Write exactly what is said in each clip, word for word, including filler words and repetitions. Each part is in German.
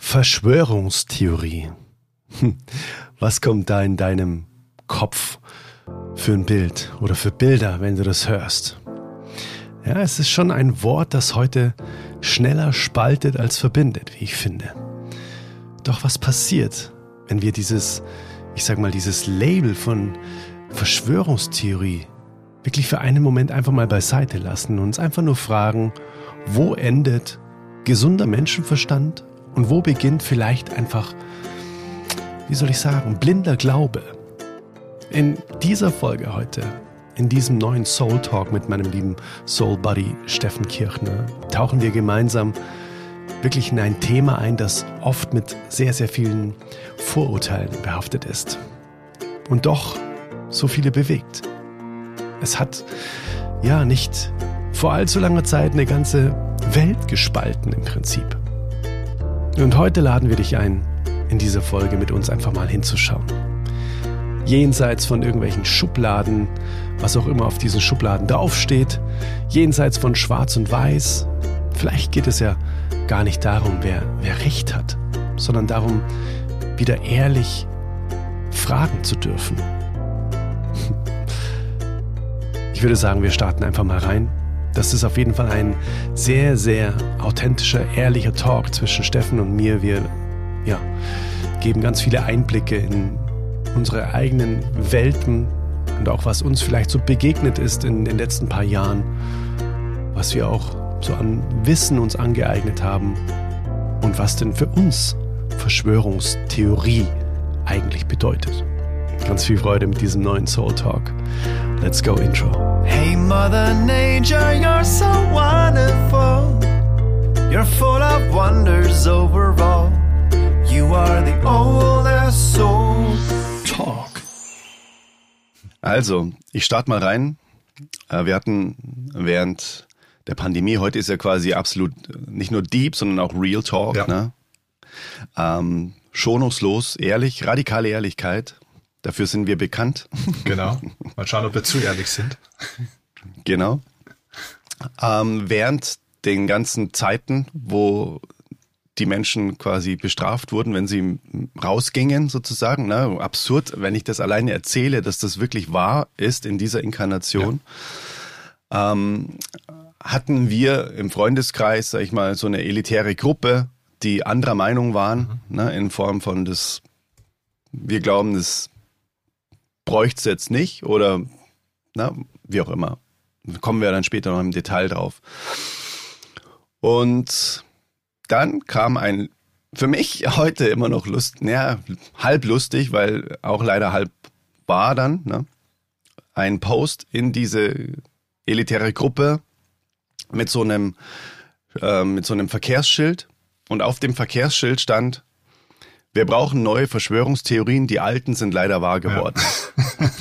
Verschwörungstheorie. Was kommt da in deinem Kopf für ein Bild oder für Bilder, wenn du das hörst? Ja, es ist schon ein Wort, das heute schneller spaltet als verbindet, wie ich finde. Doch was passiert, wenn wir dieses, ich sag mal, dieses Label von Verschwörungstheorie wirklich für einen Moment einfach mal beiseite lassen und uns einfach nur fragen, wo endet gesunder Menschenverstand und wo beginnt vielleicht einfach, wie soll ich sagen, blinder Glaube? In dieser Folge heute, in diesem neuen Soul Talk mit meinem lieben Soul Buddy Steffen Kirchner, tauchen wir gemeinsam wirklich in ein Thema ein, das oft mit sehr, sehr vielen Vorurteilen behaftet ist und doch so viele bewegt. Es hat ja nicht vor allzu langer Zeit eine ganze Welt gespalten im Prinzip. Und heute laden wir dich ein, in dieser Folge mit uns einfach mal hinzuschauen. Jenseits von irgendwelchen Schubladen, was auch immer auf diesen Schubladen draufsteht, jenseits von Schwarz und Weiß. Vielleicht geht es ja gar nicht darum, wer, wer Recht hat, sondern darum, wieder ehrlich fragen zu dürfen. Ich würde sagen, wir starten einfach mal rein. Das ist auf jeden Fall ein sehr, sehr authentischer, ehrlicher Talk zwischen Steffen und mir. Wir ja, geben ganz viele Einblicke in unsere eigenen Welten und auch was uns vielleicht so begegnet ist in den letzten paar Jahren, was wir auch so an Wissen uns angeeignet haben und was denn für uns Verschwörungstheorie eigentlich bedeutet. Ganz viel Freude mit diesem neuen Soul Talk. Let's go, Intro. Hey Mother Nature, you're so wonderful. You're full of wonders overall. You are the oldest soul talk. Also, ich starte mal rein. Wir hatten während der Pandemie, heute ist ja quasi absolut nicht nur deep, sondern auch Real Talk. Ja. Ne? Ähm, schonungslos, ehrlich, radikale Ehrlichkeit. Dafür sind wir bekannt. Genau. Mal schauen, ob wir zu ehrlich sind. Genau. Ähm, während den ganzen Zeiten, wo die Menschen quasi bestraft wurden, wenn sie rausgingen sozusagen. Ne? Absurd, wenn ich das alleine erzähle, dass das wirklich wahr ist in dieser Inkarnation. Ja. Ähm, hatten wir im Freundeskreis, sag ich mal, so eine elitäre Gruppe, die anderer Meinung waren, mhm. ne? In Form von das, wir glauben, das bräuchte es jetzt nicht oder na, wie auch immer. Kommen wir dann später noch im Detail drauf. Und dann kam ein, für mich heute immer noch lust, naja, halb lustig, weil auch leider halb wahr dann, ne? Ein Post in diese elitäre Gruppe mit so einem, äh, mit so einem Verkehrsschild und auf dem Verkehrsschild stand: Wir brauchen neue Verschwörungstheorien, die alten sind leider wahr geworden. Ja.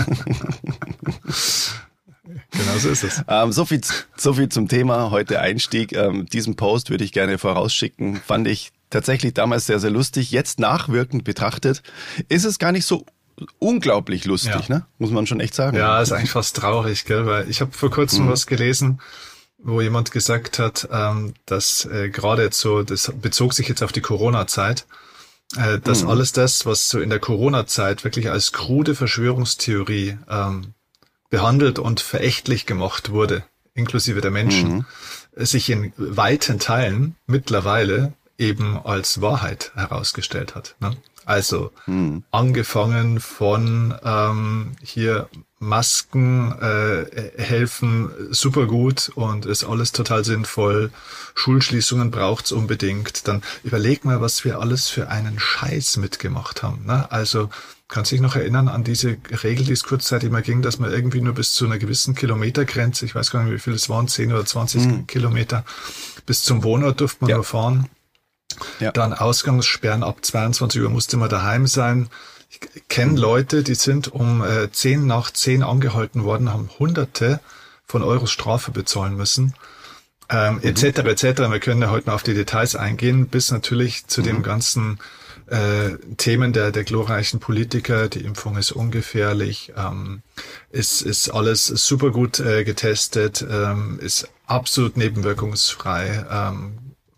Genau so ist es. Ähm, so viel, so viel zum Thema heute Einstieg. Ähm, diesen Post würde ich gerne vorausschicken. Fand ich tatsächlich damals sehr, sehr lustig. Jetzt nachwirkend betrachtet ist es gar nicht so unglaublich lustig, ja. Ne? Muss man schon echt sagen. Ja, ist eigentlich fast traurig, gell? Weil ich habe vor kurzem mhm. was gelesen, wo jemand gesagt hat, ähm, dass äh, gerade jetzt so, das bezog sich jetzt auf die Corona-Zeit, äh, dass mhm. alles das, was so in der Corona-Zeit wirklich als krude Verschwörungstheorie ähm, behandelt und verächtlich gemacht wurde, inklusive der Menschen, mhm. sich in weiten Teilen mittlerweile eben als Wahrheit herausgestellt hat. Ne? Also mhm. angefangen von ähm, hier Masken äh, helfen super gut und ist alles total sinnvoll. Schulschließungen braucht's unbedingt. Dann überleg mal, was wir alles für einen Scheiß mitgemacht haben. Ne? Also kannst dich noch erinnern an diese Regel, die es kurzzeitig mal ging, dass man irgendwie nur bis zu einer gewissen Kilometergrenze, ich weiß gar nicht, wie viel es waren, zehn oder zwanzig mhm. Kilometer, bis zum Wohnort durfte man ja. nur fahren. Ja. Dann Ausgangssperren, ab zweiundzwanzig Uhr musste man daheim sein. Ich kenne mhm. Leute, die sind um äh, zehn nach zehn angehalten worden, haben Hunderte von Euros Strafe bezahlen müssen. Ähm, mhm. et cetera et cetera. Wir können ja heute noch auf die Details eingehen, bis natürlich zu mhm. dem ganzen äh, Themen der der glorreichen Politiker. Die Impfung ist ungefährlich, ähm, ist ist alles super gut äh, getestet, ähm, ist absolut nebenwirkungsfrei. Ähm,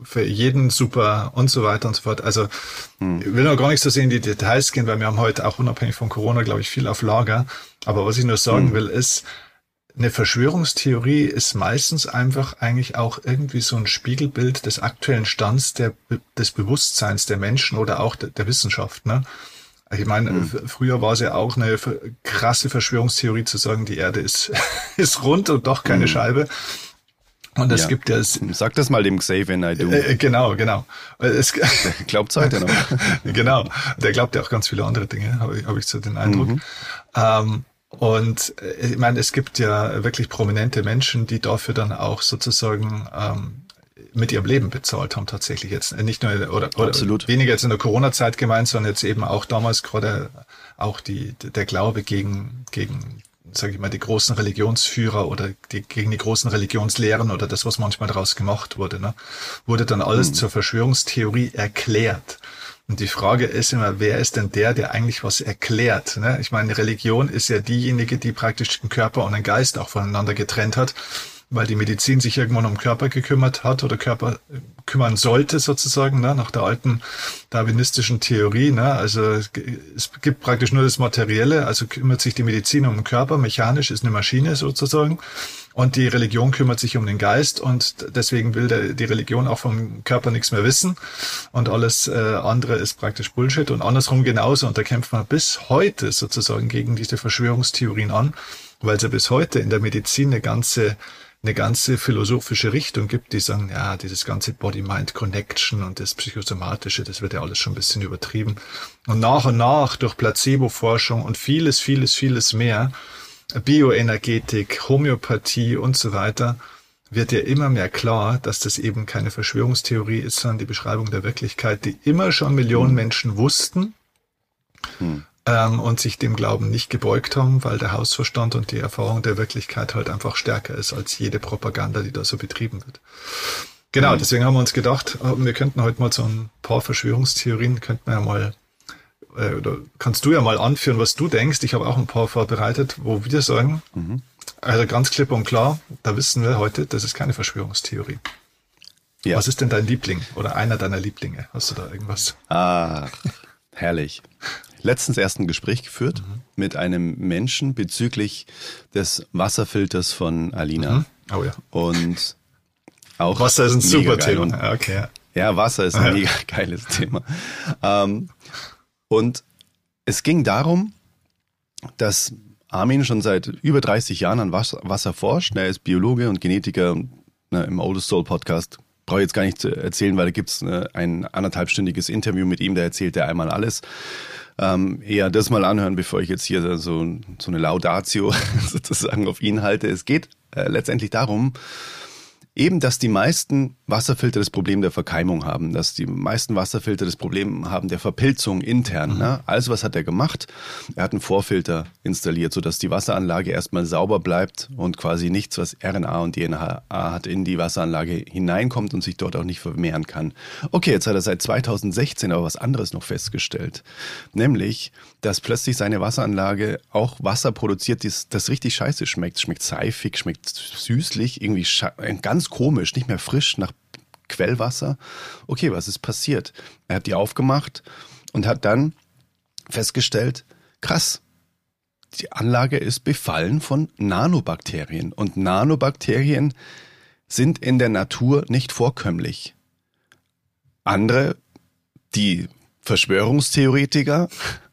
für jeden super und so weiter und so fort. Also hm. ich will noch gar nicht so sehr in die Details gehen, weil wir haben heute auch unabhängig von Corona, glaube ich, viel auf Lager. Aber was ich nur sagen hm. will, ist, eine Verschwörungstheorie ist meistens einfach eigentlich auch irgendwie so ein Spiegelbild des aktuellen Stands der, des Bewusstseins der Menschen oder auch der, der Wissenschaft, ne? Ich meine, mhm. früher war es ja auch eine krasse Verschwörungstheorie zu sagen, die Erde ist, ist rund und doch keine mhm. Scheibe. Und es ja. gibt ja... Sag das mal dem Xavier Naidoo. Äh, genau, genau. Es, der glaubt es heute noch. Genau. Der glaubt ja auch ganz viele andere Dinge, habe ich, hab ich so den Eindruck. Mhm. Ähm, und ich meine, es gibt ja wirklich prominente Menschen, die dafür dann auch sozusagen... Ähm, mit ihrem Leben bezahlt haben tatsächlich jetzt. Nicht nur, oder, oder weniger jetzt in der Corona-Zeit gemeint, sondern jetzt eben auch damals gerade auch die, der Glaube gegen, gegen, sage ich mal, die großen Religionsführer oder die, gegen die großen Religionslehren oder das, was manchmal daraus gemacht wurde, ne, wurde dann alles hm. zur Verschwörungstheorie erklärt. Und die Frage ist immer, wer ist denn der, der eigentlich was erklärt? Ne? Ich meine, Religion ist ja diejenige, die praktisch den Körper und den Geist auch voneinander getrennt hat, weil die Medizin sich irgendwann um den Körper gekümmert hat oder Körper kümmern sollte sozusagen, ne, nach der alten darwinistischen Theorie. Ne, also es gibt praktisch nur das Materielle, also kümmert sich die Medizin um den Körper, mechanisch ist eine Maschine sozusagen. Und die Religion kümmert sich um den Geist und deswegen will der, die Religion auch vom Körper nichts mehr wissen und alles äh, andere ist praktisch Bullshit und andersrum genauso. Und da kämpft man bis heute sozusagen gegen diese Verschwörungstheorien an, weil es ja bis heute in der Medizin eine ganze eine ganze philosophische Richtung gibt, die sagen, ja, dieses ganze Body-Mind-Connection und das Psychosomatische, das wird ja alles schon ein bisschen übertrieben. Und nach und nach durch Placebo-Forschung und vieles, vieles, vieles mehr, Bioenergetik, Homöopathie und so weiter, wird ja immer mehr klar, dass das eben keine Verschwörungstheorie ist, sondern die Beschreibung der Wirklichkeit, die immer schon Millionen Menschen wussten, hm. ähm, und sich dem Glauben nicht gebeugt haben, weil der Hausverstand und die Erfahrung der Wirklichkeit halt einfach stärker ist als jede Propaganda, die da so betrieben wird. Genau, hm. deswegen haben wir uns gedacht, wir könnten heute mal so ein paar Verschwörungstheorien, könnten wir ja mal, äh, oder kannst du ja mal anführen, was du denkst. Ich habe auch ein paar vorbereitet, wo wir sagen, mhm. also ganz klipp und klar, da wissen wir heute, das ist keine Verschwörungstheorie. Ja. Was ist denn dein Liebling oder einer deiner Lieblinge? Hast du da irgendwas? Ah, herrlich. Letztens erst ein Gespräch geführt mhm. mit einem Menschen bezüglich des Wasserfilters von Alina. Mhm. Oh ja. Und auch Wasser ist ein super Thema. Und, okay, ja. ja, Wasser ist ein ja. mega geiles Thema. Ähm, und es ging darum, dass Armin schon seit über dreißig Jahren an Wasser, Wasser forscht. Er ist Biologe und Genetiker, ne, im Oldest Soul Podcast. Brauche ich jetzt gar nicht zu erzählen, weil da gibt's ne, ein anderthalbstündiges Interview mit ihm, da erzählt er einmal alles. Ähm, eher das mal anhören, bevor ich jetzt hier so, so eine Laudatio sozusagen auf ihn halte. Es geht äh, letztendlich darum, eben, dass die meisten Wasserfilter das Problem der Verkeimung haben, dass die meisten Wasserfilter das Problem haben der Verpilzung intern. Mhm. Ne? Also was hat er gemacht? Er hat einen Vorfilter installiert, sodass die Wasseranlage erstmal sauber bleibt und quasi nichts, was R N A und D N A hat, in die Wasseranlage hineinkommt und sich dort auch nicht vermehren kann. Okay, jetzt hat er seit zweitausendsechzehn aber was anderes noch festgestellt, nämlich, dass plötzlich seine Wasseranlage auch Wasser produziert, das, das richtig scheiße schmeckt. Schmeckt seifig, schmeckt süßlich, irgendwie sche- ganz komisch, nicht mehr frisch nach Quellwasser. Okay, was ist passiert? Er hat die aufgemacht und hat dann festgestellt, krass, die Anlage ist befallen von Nanobakterien. Und Nanobakterien sind in der Natur nicht vorkömmlich. Andere, die Verschwörungstheoretiker,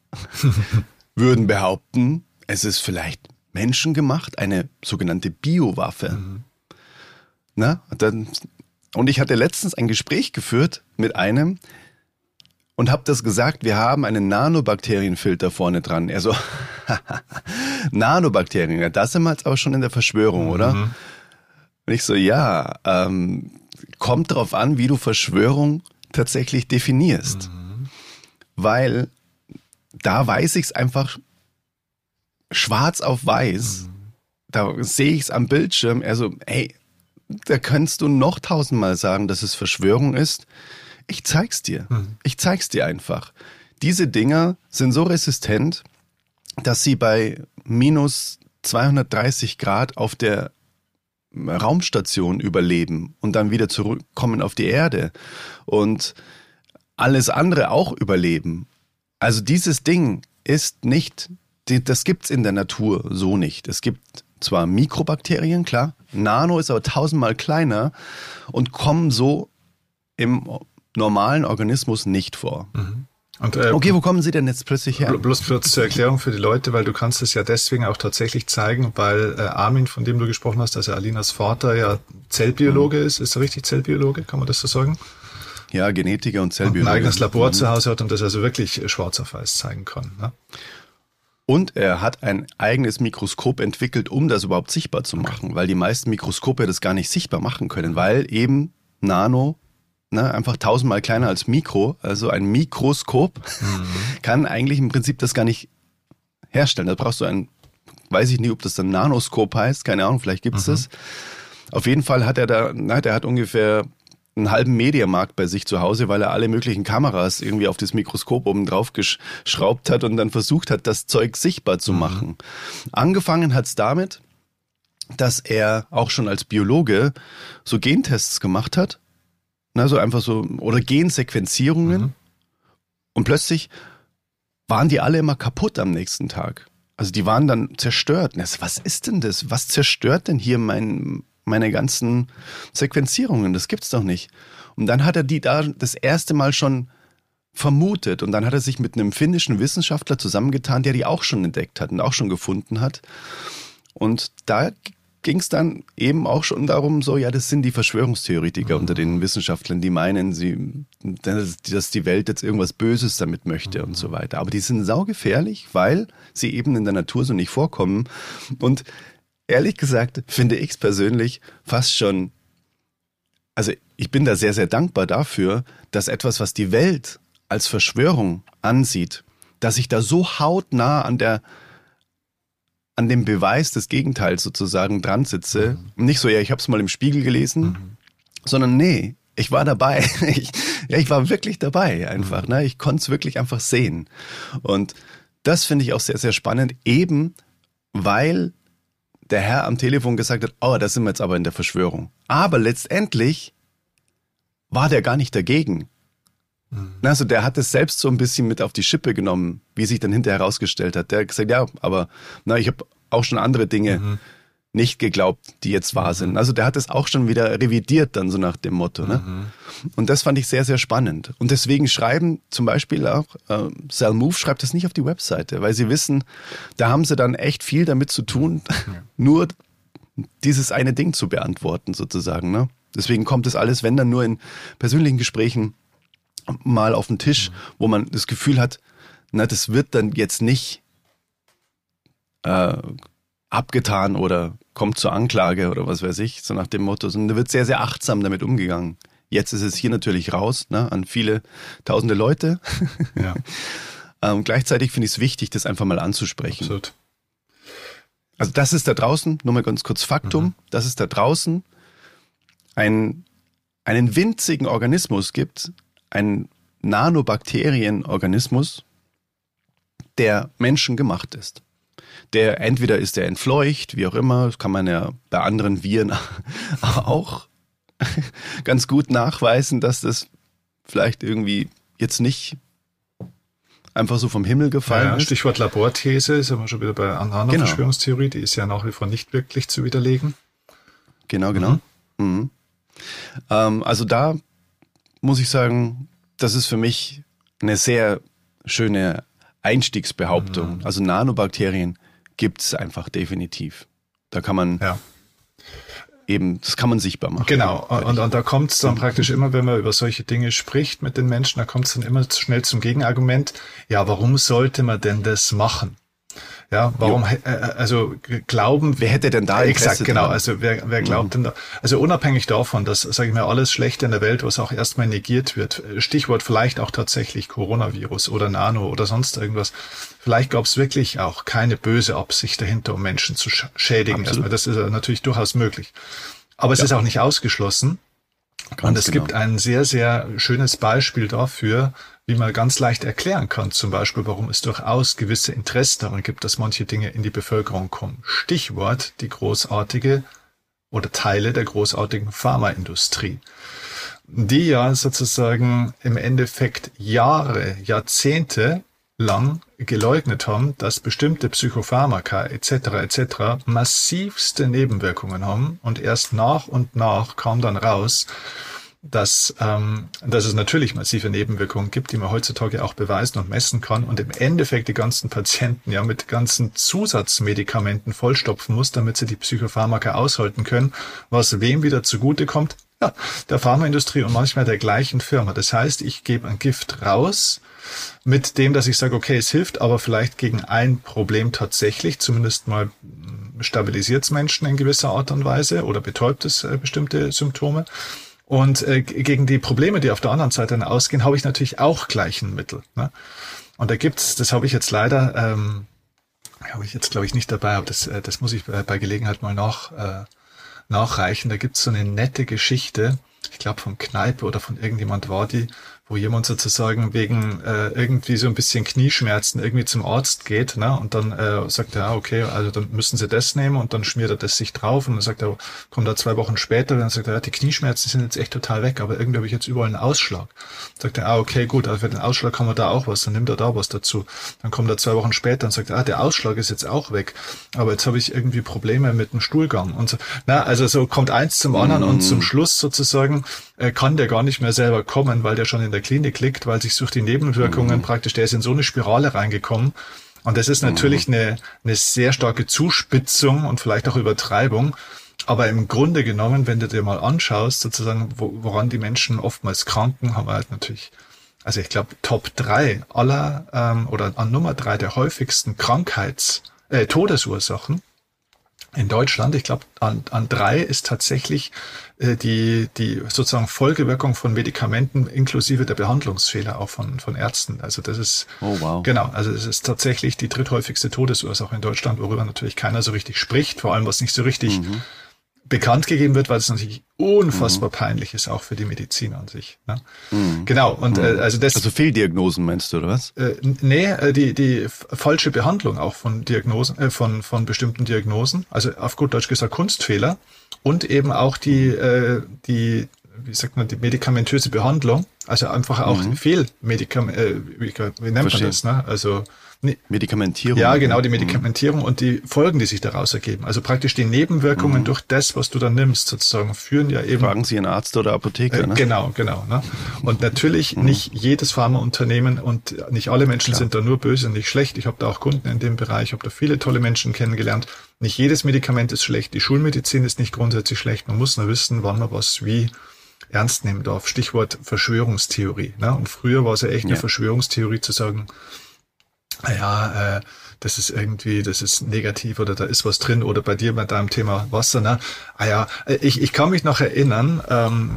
würden behaupten, es ist vielleicht menschengemacht, eine sogenannte Biowaffe. Mhm. Na, dann, und ich hatte letztens ein Gespräch geführt mit einem und habe das gesagt, wir haben einen Nanobakterienfilter vorne dran. Er so, Nanobakterien, ja, das sind wir jetzt aber schon in der Verschwörung, oder? Mhm. Und ich so, ja, ähm, kommt drauf an, wie du Verschwörung tatsächlich definierst. Mhm. Weil da weiß ich es einfach schwarz auf weiß. Mhm. Da sehe ich es am Bildschirm. Er so, hey, da kannst du noch tausendmal sagen, dass es Verschwörung ist. Ich zeig's dir. Mhm. Ich zeig's dir einfach. Diese Dinger sind so resistent, dass sie bei minus zweihundertdreißig Grad auf der Raumstation überleben und dann wieder zurückkommen auf die Erde und alles andere auch überleben. Also dieses Ding ist nicht, das gibt's in der Natur so nicht. Es gibt zwar Mikrobakterien, klar, Nano ist aber tausendmal kleiner und kommen so im normalen Organismus nicht vor. Mhm. Und, äh, okay, wo kommen sie denn jetzt plötzlich her? Bloß kurz zur Erklärung für die Leute, weil du kannst es ja deswegen auch tatsächlich zeigen, weil äh, Armin, von dem du gesprochen hast, also Alinas Vater, ja Zellbiologe mhm. ist. Ist er richtig Zellbiologe? Kann man das so sagen? Ja, Genetiker und Zellbiologe. Und ein eigenes Labor mhm. zu Hause hat und das also wirklich schwarz auf weiß zeigen kann. Ne? Und er hat ein eigenes Mikroskop entwickelt, um das überhaupt sichtbar zu machen, okay. weil die meisten Mikroskope das gar nicht sichtbar machen können, weil eben Nano, ne, einfach tausendmal kleiner als Mikro, also ein Mikroskop mhm. kann eigentlich im Prinzip das gar nicht herstellen. Da brauchst du ein, weiß ich nicht, ob das dann Nanoskop heißt, keine Ahnung, vielleicht gibt es mhm. das. Auf jeden Fall hat er da, na, der hat ungefähr einen halben Mediamarkt bei sich zu Hause, weil er alle möglichen Kameras irgendwie auf das Mikroskop oben drauf geschraubt hat und dann versucht hat, das Zeug sichtbar zu machen. Mhm. Angefangen hat's damit, dass er auch schon als Biologe so Gentests gemacht hat, na, so einfach so, oder Gensequenzierungen mhm. und plötzlich waren die alle immer kaputt am nächsten Tag. Also die waren dann zerstört. Was ist denn das? Was zerstört denn hier mein meine ganzen Sequenzierungen, das gibt's doch nicht. Und dann hat er die da das erste Mal schon vermutet und dann hat er sich mit einem finnischen Wissenschaftler zusammengetan, der die auch schon entdeckt hat und auch schon gefunden hat. Und da ging es dann eben auch schon darum, so, ja, das sind die Verschwörungstheoretiker mhm. unter den Wissenschaftlern, die meinen, sie, dass die Welt jetzt irgendwas Böses damit möchte mhm. und so weiter. Aber die sind saugefährlich, weil sie eben in der Natur so nicht vorkommen. Und ehrlich gesagt finde ich es persönlich fast schon, also ich bin da sehr, sehr dankbar dafür, dass etwas, was die Welt als Verschwörung ansieht, dass ich da so hautnah an der, an dem Beweis des Gegenteils sozusagen dran sitze. Mhm. Nicht so, ja, ich habe es mal im Spiegel gelesen, mhm. sondern nee, ich war dabei. Ich, ja, ich war wirklich dabei einfach. Ne? Ich konnte es wirklich einfach sehen. Und das finde ich auch sehr, sehr spannend, eben weil der Herr am Telefon gesagt hat, oh, da sind wir jetzt aber in der Verschwörung. Aber letztendlich war der gar nicht dagegen. Mhm. Also der hat es selbst so ein bisschen mit auf die Schippe genommen, wie sich dann hinterher herausgestellt hat. Der hat gesagt, ja, aber na, ich habe auch schon andere Dinge mhm. nicht geglaubt, die jetzt wahr sind. Also der hat es auch schon wieder revidiert, dann so nach dem Motto. Ne? Mhm. Und das fand ich sehr, sehr spannend. Und deswegen schreiben zum Beispiel auch, äh, Salmove schreibt das nicht auf die Webseite, weil sie wissen, da haben sie dann echt viel damit zu tun, ja. nur dieses eine Ding zu beantworten sozusagen. Ne? Deswegen kommt das alles, wenn dann nur in persönlichen Gesprächen mal auf den Tisch, mhm. wo man das Gefühl hat, na, das wird dann jetzt nicht äh, abgetan oder kommt zur Anklage oder was weiß ich, so nach dem Motto, sondern da wird sehr, sehr achtsam damit umgegangen. Jetzt ist es hier natürlich raus, ne, an viele tausende Leute. Ja. ähm, gleichzeitig finde ich es wichtig, das einfach mal anzusprechen. Absolut. Also das ist da draußen, nur mal ganz kurz Faktum, mhm. dass es da draußen ein, einen winzigen Organismus gibt, einen Nanobakterienorganismus, der menschengemacht ist. Der entweder ist der entfleucht, wie auch immer, das kann man ja bei anderen Viren auch ganz gut nachweisen, dass das vielleicht irgendwie jetzt nicht einfach so vom Himmel gefallen ja, ist. Stichwort Laborthese, sind wir schon wieder bei einer anderen genau. Verschwörungstheorie, die ist ja nach wie vor nicht wirklich zu widerlegen. Genau, genau. Mhm. Mhm. Ähm, also da muss ich sagen, das ist für mich eine sehr schöne Einstiegsbehauptung. Mhm. Also Nanobakterien gibt es einfach definitiv. Da kann man ja. eben, das kann man sichtbar machen. Genau, und, und da kommt es dann praktisch immer, wenn man über solche Dinge spricht mit den Menschen, da kommt es dann immer schnell zum Gegenargument, ja, warum sollte man denn das machen? Ja, warum, äh, also glauben... Wer hätte denn da Interesse Exakt, genau, dran? Also wer, wer glaubt mhm. denn da... Also unabhängig davon, dass, sage ich mal, alles Schlechte in der Welt, was auch erstmal negiert wird, Stichwort vielleicht auch tatsächlich Coronavirus oder Nano oder sonst irgendwas, vielleicht gab es wirklich auch keine böse Absicht dahinter, um Menschen zu schädigen. Erstmal. Das ist natürlich durchaus möglich. Aber es ja. ist auch nicht ausgeschlossen. Ganz und es genau. gibt ein sehr, sehr schönes Beispiel dafür, wie man ganz leicht erklären kann, zum Beispiel, warum es durchaus gewisse Interessen daran gibt, dass manche Dinge in die Bevölkerung kommen. Stichwort die großartige oder Teile der großartigen Pharmaindustrie, die ja sozusagen im Endeffekt Jahre, Jahrzehnte lang geleugnet haben, dass bestimmte Psychopharmaka et cetera et cetera massivste Nebenwirkungen haben, und erst nach und nach kam dann raus, dass, ähm, dass es natürlich massive Nebenwirkungen gibt, die man heutzutage auch beweisen und messen kann, und im Endeffekt die ganzen Patienten ja mit ganzen Zusatzmedikamenten vollstopfen muss, damit sie die Psychopharmaka aushalten können, was wem wieder zugutekommt? Ja, der Pharmaindustrie und manchmal der gleichen Firma. Das heißt, ich gebe ein Gift raus mit dem, dass ich sage, okay, es hilft aber vielleicht gegen ein Problem tatsächlich, zumindest mal stabilisiert es Menschen in gewisser Art und Weise oder betäubt es äh, bestimmte Symptome. Und äh, gegen die Probleme, die auf der anderen Seite dann ausgehen, habe ich natürlich auch gleich ein Mittel. Ne? Und da gibt's, das habe ich jetzt leider, ähm, habe ich jetzt glaube ich nicht dabei, aber das, äh, das muss ich bei, bei Gelegenheit mal nach, äh, nachreichen. Da gibt's so eine nette Geschichte, ich glaube von Kneipe oder von irgendjemand war die, wo jemand sozusagen wegen äh, irgendwie so ein bisschen Knieschmerzen irgendwie zum Arzt geht, ne? Und dann äh, sagt er, ah, okay, also dann müssen Sie das nehmen, und dann schmiert er das sich drauf, und dann sagt er, kommt er zwei Wochen später, dann sagt er, ja, die Knieschmerzen sind jetzt echt total weg, aber irgendwie habe ich jetzt überall einen Ausschlag. Sagt er, ah, okay, gut, also für den Ausschlag haben wir da auch was, dann nimmt er da was dazu. Dann kommt er zwei Wochen später und sagt, ah, der Ausschlag ist jetzt auch weg, aber jetzt habe ich irgendwie Probleme mit dem Stuhlgang und so. Na, also so kommt eins zum anderen, mhm. und zum Schluss sozusagen äh, kann der gar nicht mehr selber kommen, weil der schon in der Klinik liegt, weil sich durch die Nebenwirkungen mhm. praktisch, der ist in so eine Spirale reingekommen. Und das ist natürlich mhm. eine, eine sehr starke Zuspitzung und vielleicht auch Übertreibung. Aber im Grunde genommen, wenn du dir mal anschaust, sozusagen, wo, woran die Menschen oftmals kranken, haben wir halt natürlich, also ich glaube, Top drei aller, ähm, oder an Nummer drei der häufigsten Krankheits-, äh, Todesursachen in Deutschland, ich glaube, an, an drei ist tatsächlich äh, die die sozusagen Folgewirkung von Medikamenten inklusive der Behandlungsfehler auch von von Ärzten. Also das ist oh, wow. genau, also es ist tatsächlich die dritthäufigste Todesursache in Deutschland, worüber natürlich keiner so richtig spricht, vor allem was nicht so richtig mhm. bekannt gegeben wird, weil es natürlich unfassbar mhm. peinlich ist, auch für die Medizin an sich. Ne? Mhm. Genau. Und mhm. äh, also das. Also Fehldiagnosen meinst du, oder was? Äh, nee, äh, die die falsche Behandlung auch von Diagnosen, äh, von von bestimmten Diagnosen. Also auf gut Deutsch gesagt Kunstfehler, und eben auch die äh, die wie sagt man die medikamentöse Behandlung. Also einfach auch mhm. Fehlmedikament. Äh, wie, wie nennt Verstehen. man das? Ne? Also Nee. Medikamentierung. Ja, genau, die Medikamentierung mhm. und die Folgen, die sich daraus ergeben. Also praktisch die Nebenwirkungen mhm. durch das, was du dann nimmst, sozusagen, führen ja eben... Fragen Sie einen Arzt oder Apotheker, äh, ne? Genau, genau. Ne? Und natürlich mhm. nicht jedes Pharmaunternehmen und nicht alle Menschen Klar. sind da nur böse und nicht schlecht. Ich habe da auch Kunden in dem Bereich, ich habe da viele tolle Menschen kennengelernt. Nicht jedes Medikament ist schlecht. Die Schulmedizin ist nicht grundsätzlich schlecht. Man muss nur wissen, wann man was wie ernst nehmen darf. Stichwort Verschwörungstheorie. Ne? Und früher war es ja echt ja. eine Verschwörungstheorie zu sagen, ja, äh, das ist irgendwie, das ist negativ oder da ist was drin, oder bei dir bei deinem Thema Wasser, ne? Ah ja, ich, ich kann mich noch erinnern, ähm,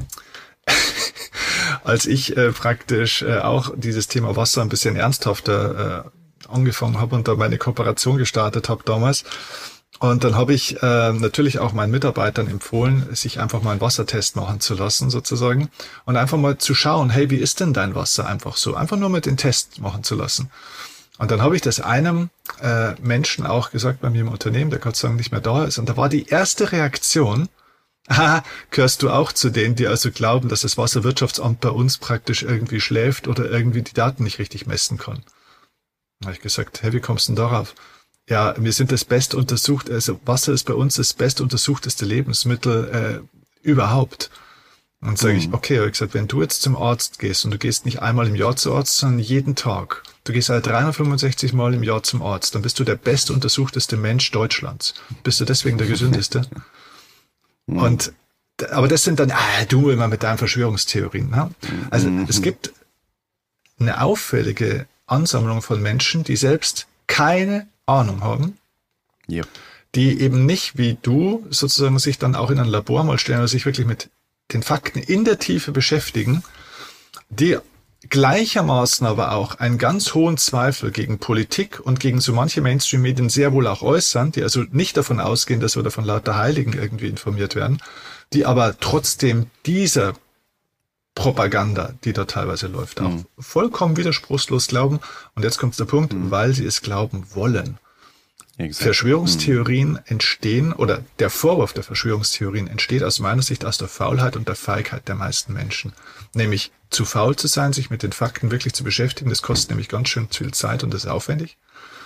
als ich äh, praktisch äh, auch dieses Thema Wasser ein bisschen ernsthafter äh, angefangen habe und da meine Kooperation gestartet habe damals. Und dann habe ich äh, natürlich auch meinen Mitarbeitern empfohlen, sich einfach mal einen Wassertest machen zu lassen sozusagen und einfach mal zu schauen, hey, wie ist denn dein Wasser einfach so? Einfach nur mit den Test machen zu lassen. Und dann habe ich das einem äh, Menschen auch gesagt bei mir im Unternehmen, der Gott sei Dank nicht mehr da ist. Und da war die erste Reaktion, ah, gehörst du auch zu denen, die also glauben, dass das Wasserwirtschaftsamt bei uns praktisch irgendwie schläft oder irgendwie die Daten nicht richtig messen kann. Da habe ich gesagt, hey, wie kommst du denn darauf? Ja, wir sind das best untersucht, also Wasser ist bei uns das best untersuchteste Lebensmittel äh, überhaupt. Und sage ich, okay, habe ich gesagt, wenn du jetzt zum Arzt gehst und du gehst nicht einmal im Jahr zum Arzt, sondern jeden Tag, du gehst halt dreihundertfünfundsechzig Mal im Jahr zum Arzt, dann bist du der bestuntersuchteste Mensch Deutschlands. Bist du deswegen der gesündeste? Mhm. Und, aber das sind dann, ah, du immer mit deinen Verschwörungstheorien. Ne? Also mhm. es gibt eine auffällige Ansammlung von Menschen, die selbst keine Ahnung haben, ja. die eben nicht wie du sozusagen sich dann auch in ein Labor mal stellen oder sich wirklich mit den Fakten in der Tiefe beschäftigen, die gleichermaßen aber auch einen ganz hohen Zweifel gegen Politik und gegen so manche Mainstream-Medien sehr wohl auch äußern, die also nicht davon ausgehen, dass wir da von lauter Heiligen irgendwie informiert werden, die aber trotzdem dieser Propaganda, die da teilweise läuft, auch mhm. vollkommen widerspruchslos glauben. Und jetzt kommt der Punkt, mhm. weil sie es glauben wollen. Exakt. Verschwörungstheorien mhm. entstehen, oder der Vorwurf der Verschwörungstheorien entsteht aus meiner Sicht aus der Faulheit und der Feigheit der meisten Menschen. Nämlich zu faul zu sein, sich mit den Fakten wirklich zu beschäftigen, das kostet nämlich ganz schön viel Zeit und das ist aufwendig.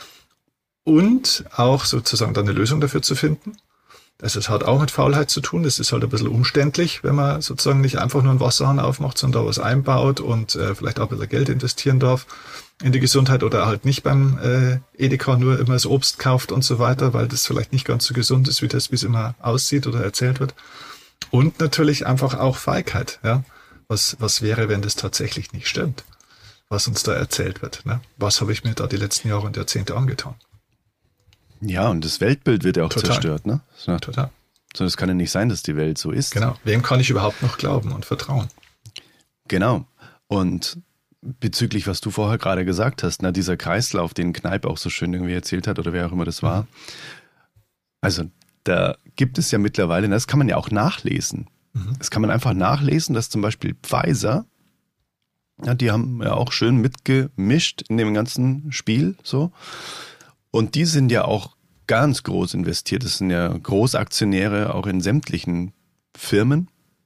Und auch sozusagen dann eine Lösung dafür zu finden. Das hat auch mit Faulheit zu tun. Das ist halt ein bisschen umständlich, wenn man sozusagen nicht einfach nur einen Wasserhahn aufmacht, sondern da was einbaut und äh, vielleicht auch ein bisschen Geld investieren darf in die Gesundheit oder halt nicht beim äh, Edeka nur immer das Obst kauft und so weiter, weil das vielleicht nicht ganz so gesund ist, wie das, wie es immer aussieht oder erzählt wird. Und natürlich einfach auch Feigheit. Ja? Was, was wäre, wenn das tatsächlich nicht stimmt, was uns da erzählt wird? Ne? Was habe ich mir da die letzten Jahre und Jahrzehnte angetan? Ja, und das Weltbild wird ja auch Total. zerstört, ne? So, Total. So, das kann ja nicht sein, dass die Welt so ist. Genau. Wem kann ich überhaupt noch glauben und vertrauen? Genau. Und bezüglich, was du vorher gerade gesagt hast, na, dieser Kreislauf, den Kneipp auch so schön irgendwie erzählt hat oder wer auch immer das war. Mhm. Also, da gibt es ja mittlerweile, das kann man ja auch nachlesen. Mhm. Das kann man einfach nachlesen, dass zum Beispiel Pfizer, ja, die haben ja auch schön mitgemischt in dem ganzen Spiel, so. Und die sind ja auch ganz groß investiert. Das sind ja Großaktionäre auch in sämtlichen Firmen.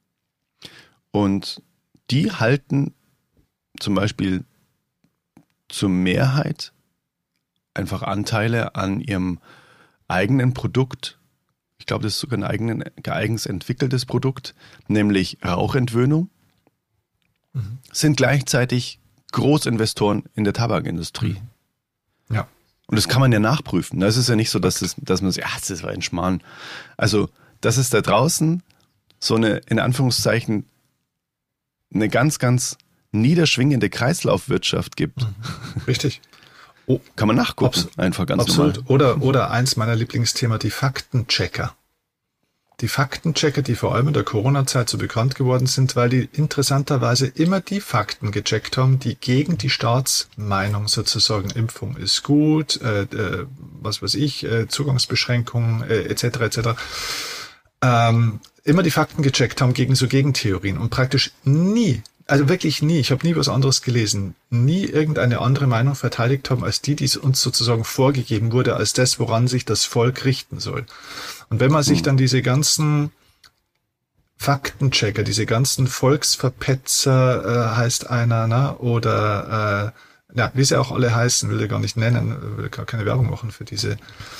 Und die halten zum Beispiel zur Mehrheit einfach Anteile an ihrem eigenen Produkt. Ich glaube, das ist sogar ein eigen, eigens entwickeltes Produkt, nämlich Rauchentwöhnung. Mhm. Sind gleichzeitig Großinvestoren in der Tabakindustrie. Ja. Und das kann man ja nachprüfen. Das ist ja nicht so, dass, das, dass man sagt, ja, das war ein Schmarrn. Also, dass es da draußen so eine, in Anführungszeichen, eine ganz, ganz niederschwingende Kreislaufwirtschaft gibt. Richtig. Oh, kann man nachgucken, Abs- einfach ganz absolut. normal. Oder, oder eins meiner Lieblingsthema, die Faktenchecker. Die Faktenchecker, die vor allem in der Corona-Zeit so bekannt geworden sind, weil die interessanterweise immer die Fakten gecheckt haben, die gegen die Staatsmeinung sozusagen, Impfung ist gut, äh, äh, was weiß ich, äh, Zugangsbeschränkungen äh, et cetera et cetera, ähm, immer die Fakten gecheckt haben gegen so Gegentheorien und praktisch nie, also wirklich nie, ich habe nie was anderes gelesen, nie irgendeine andere Meinung verteidigt haben als die, die uns sozusagen vorgegeben wurde, als das, woran sich das Volk richten soll. Und wenn man sich dann diese ganzen Faktenchecker, diese ganzen Volksverpetzer, äh, heißt einer, ne? Oder äh, ja, wie sie auch alle heißen, will ich gar nicht nennen, will gar keine Werbung machen für diese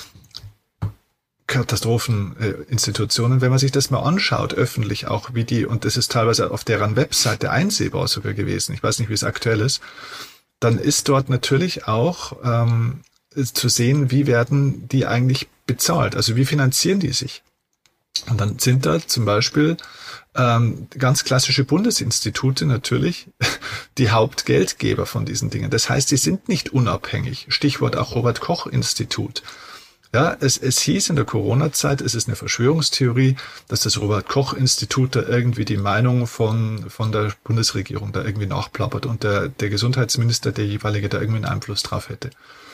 Katastropheninstitutionen. Wenn man sich das mal anschaut, öffentlich auch, wie die, und das ist teilweise auf deren Webseite einsehbar sogar gewesen, ich weiß nicht, wie es aktuell ist, dann ist dort natürlich auch ähm, zu sehen, wie werden die eigentlich bezahlt, also wie finanzieren die sich. Und dann sind da zum Beispiel ähm, ganz klassische Bundesinstitute natürlich die Hauptgeldgeber von diesen Dingen. Das heißt, die sind nicht unabhängig. Stichwort auch Robert-Koch-Institut. Ja, es, es hieß in der Corona-Zeit, es ist eine Verschwörungstheorie, dass das Robert-Koch-Institut da irgendwie die Meinung von, von der Bundesregierung da irgendwie nachplappert und der, der Gesundheitsminister, der jeweilige, da irgendwie einen Einfluss drauf hätte.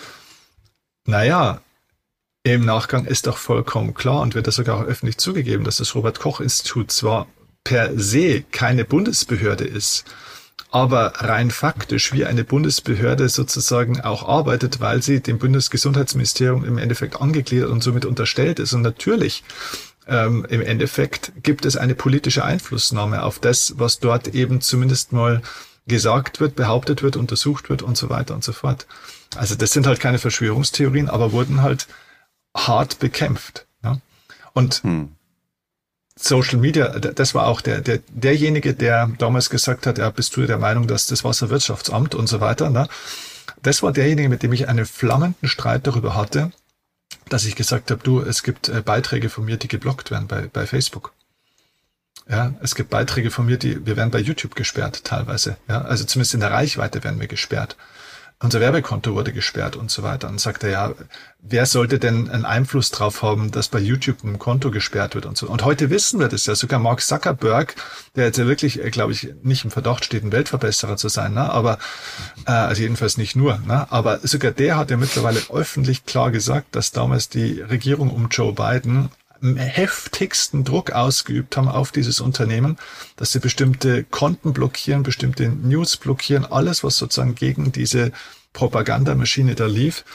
Naja, im Nachgang ist doch vollkommen klar und wird das sogar auch öffentlich zugegeben, dass das Robert-Koch-Institut zwar per se keine Bundesbehörde ist, aber rein faktisch wie eine Bundesbehörde sozusagen auch arbeitet, weil sie dem Bundesgesundheitsministerium im Endeffekt angegliedert und somit unterstellt ist. Und natürlich ähm, im Endeffekt gibt es eine politische Einflussnahme auf das, was dort eben zumindest mal gesagt wird, behauptet wird, untersucht wird und so weiter und so fort. Also das sind halt keine Verschwörungstheorien, aber wurden halt hart bekämpft. Ja? Und hm. Social Media, das war auch der, der, derjenige, der damals gesagt hat, ja, bist du der Meinung, dass das Wasserwirtschaftsamt und so weiter, ne? Das war derjenige, mit dem ich einen flammenden Streit darüber hatte, dass ich gesagt habe, du, es gibt äh, Beiträge von mir, die geblockt werden bei, bei Facebook. Ja, es gibt Beiträge von mir, die, wir werden bei YouTube gesperrt teilweise. Ja, also zumindest in der Reichweite werden wir gesperrt. Unser Werbekonto wurde gesperrt und so weiter. Und sagt er, ja, wer sollte denn einen Einfluss drauf haben, dass bei YouTube ein Konto gesperrt wird und so. Und heute wissen wir das ja. Sogar Mark Zuckerberg, der jetzt ja wirklich, glaube ich, nicht im Verdacht steht, ein Weltverbesserer zu sein, ne? Aber, äh, also jedenfalls nicht nur, ne? Aber sogar der hat ja mittlerweile öffentlich klar gesagt, dass damals die Regierung um Joe Biden heftigsten Druck ausgeübt haben auf dieses Unternehmen, dass sie bestimmte Konten blockieren, bestimmte News blockieren, alles, was sozusagen gegen diese Propagandamaschine da lief,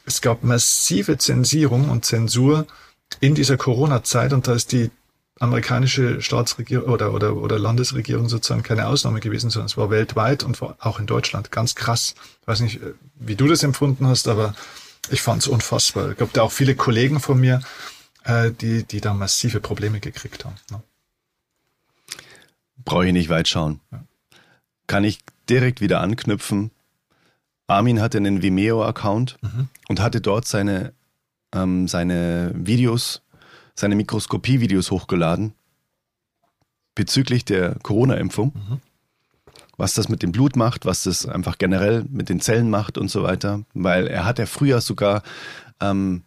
es gab massive Zensierung und Zensur in dieser Corona-Zeit und da ist die amerikanische Staatsregierung oder, oder, oder Landesregierung sozusagen keine Ausnahme gewesen, sondern es war weltweit und war auch in Deutschland ganz krass. Ich weiß nicht, wie du das empfunden hast, aber ich fand es unfassbar. Es gab da auch viele Kollegen von mir, äh, die, die da massive Probleme gekriegt haben. Ne? Brauche ich nicht weit schauen. Ja. Kann ich direkt wieder anknüpfen. Armin hatte einen Vimeo-Account mhm. und hatte dort seine, ähm, seine Videos, seine Mikroskopie-Videos hochgeladen bezüglich der Corona-Impfung. Mhm. Was das mit dem Blut macht, was das einfach generell mit den Zellen macht und so weiter. Weil er hat ja früher sogar ähm,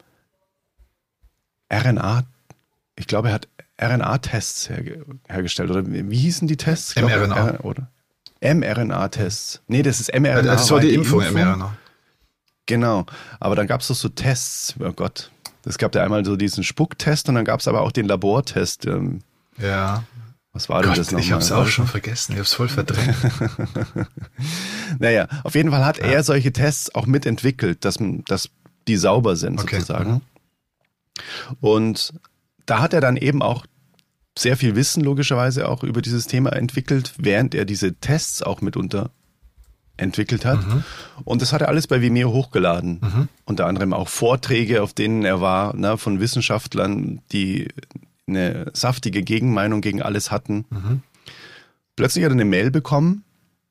R N A, ich glaube, er hat R N A-Tests herge- hergestellt. Oder wie hießen die Tests? Ich mRNA. Glaube, R- oder? mRNA-Tests. Nee, das ist mRNA. Das war die, die Impfung, Impfung. mRNA. Genau. Aber dann gab es doch so Tests. Oh Gott. Es gab ja einmal so diesen Spucktest und dann gab es aber auch den Labortest. Ähm, ja. Was war Gott, denn das nochmal? Ich habe es auch schon vergessen. Ich habe es voll verdrängt. Naja, auf jeden Fall hat ja. er solche Tests auch mitentwickelt, dass, dass die sauber sind okay. sozusagen. Und da hat er dann eben auch sehr viel Wissen logischerweise auch über dieses Thema entwickelt, während er diese Tests auch mitunter entwickelt hat. Mhm. Und das hat er alles bei Vimeo hochgeladen. Mhm. Unter anderem auch Vorträge, auf denen er war, ne, von Wissenschaftlern, die eine saftige Gegenmeinung gegen alles hatten. Mhm. Plötzlich hat er eine Mail bekommen.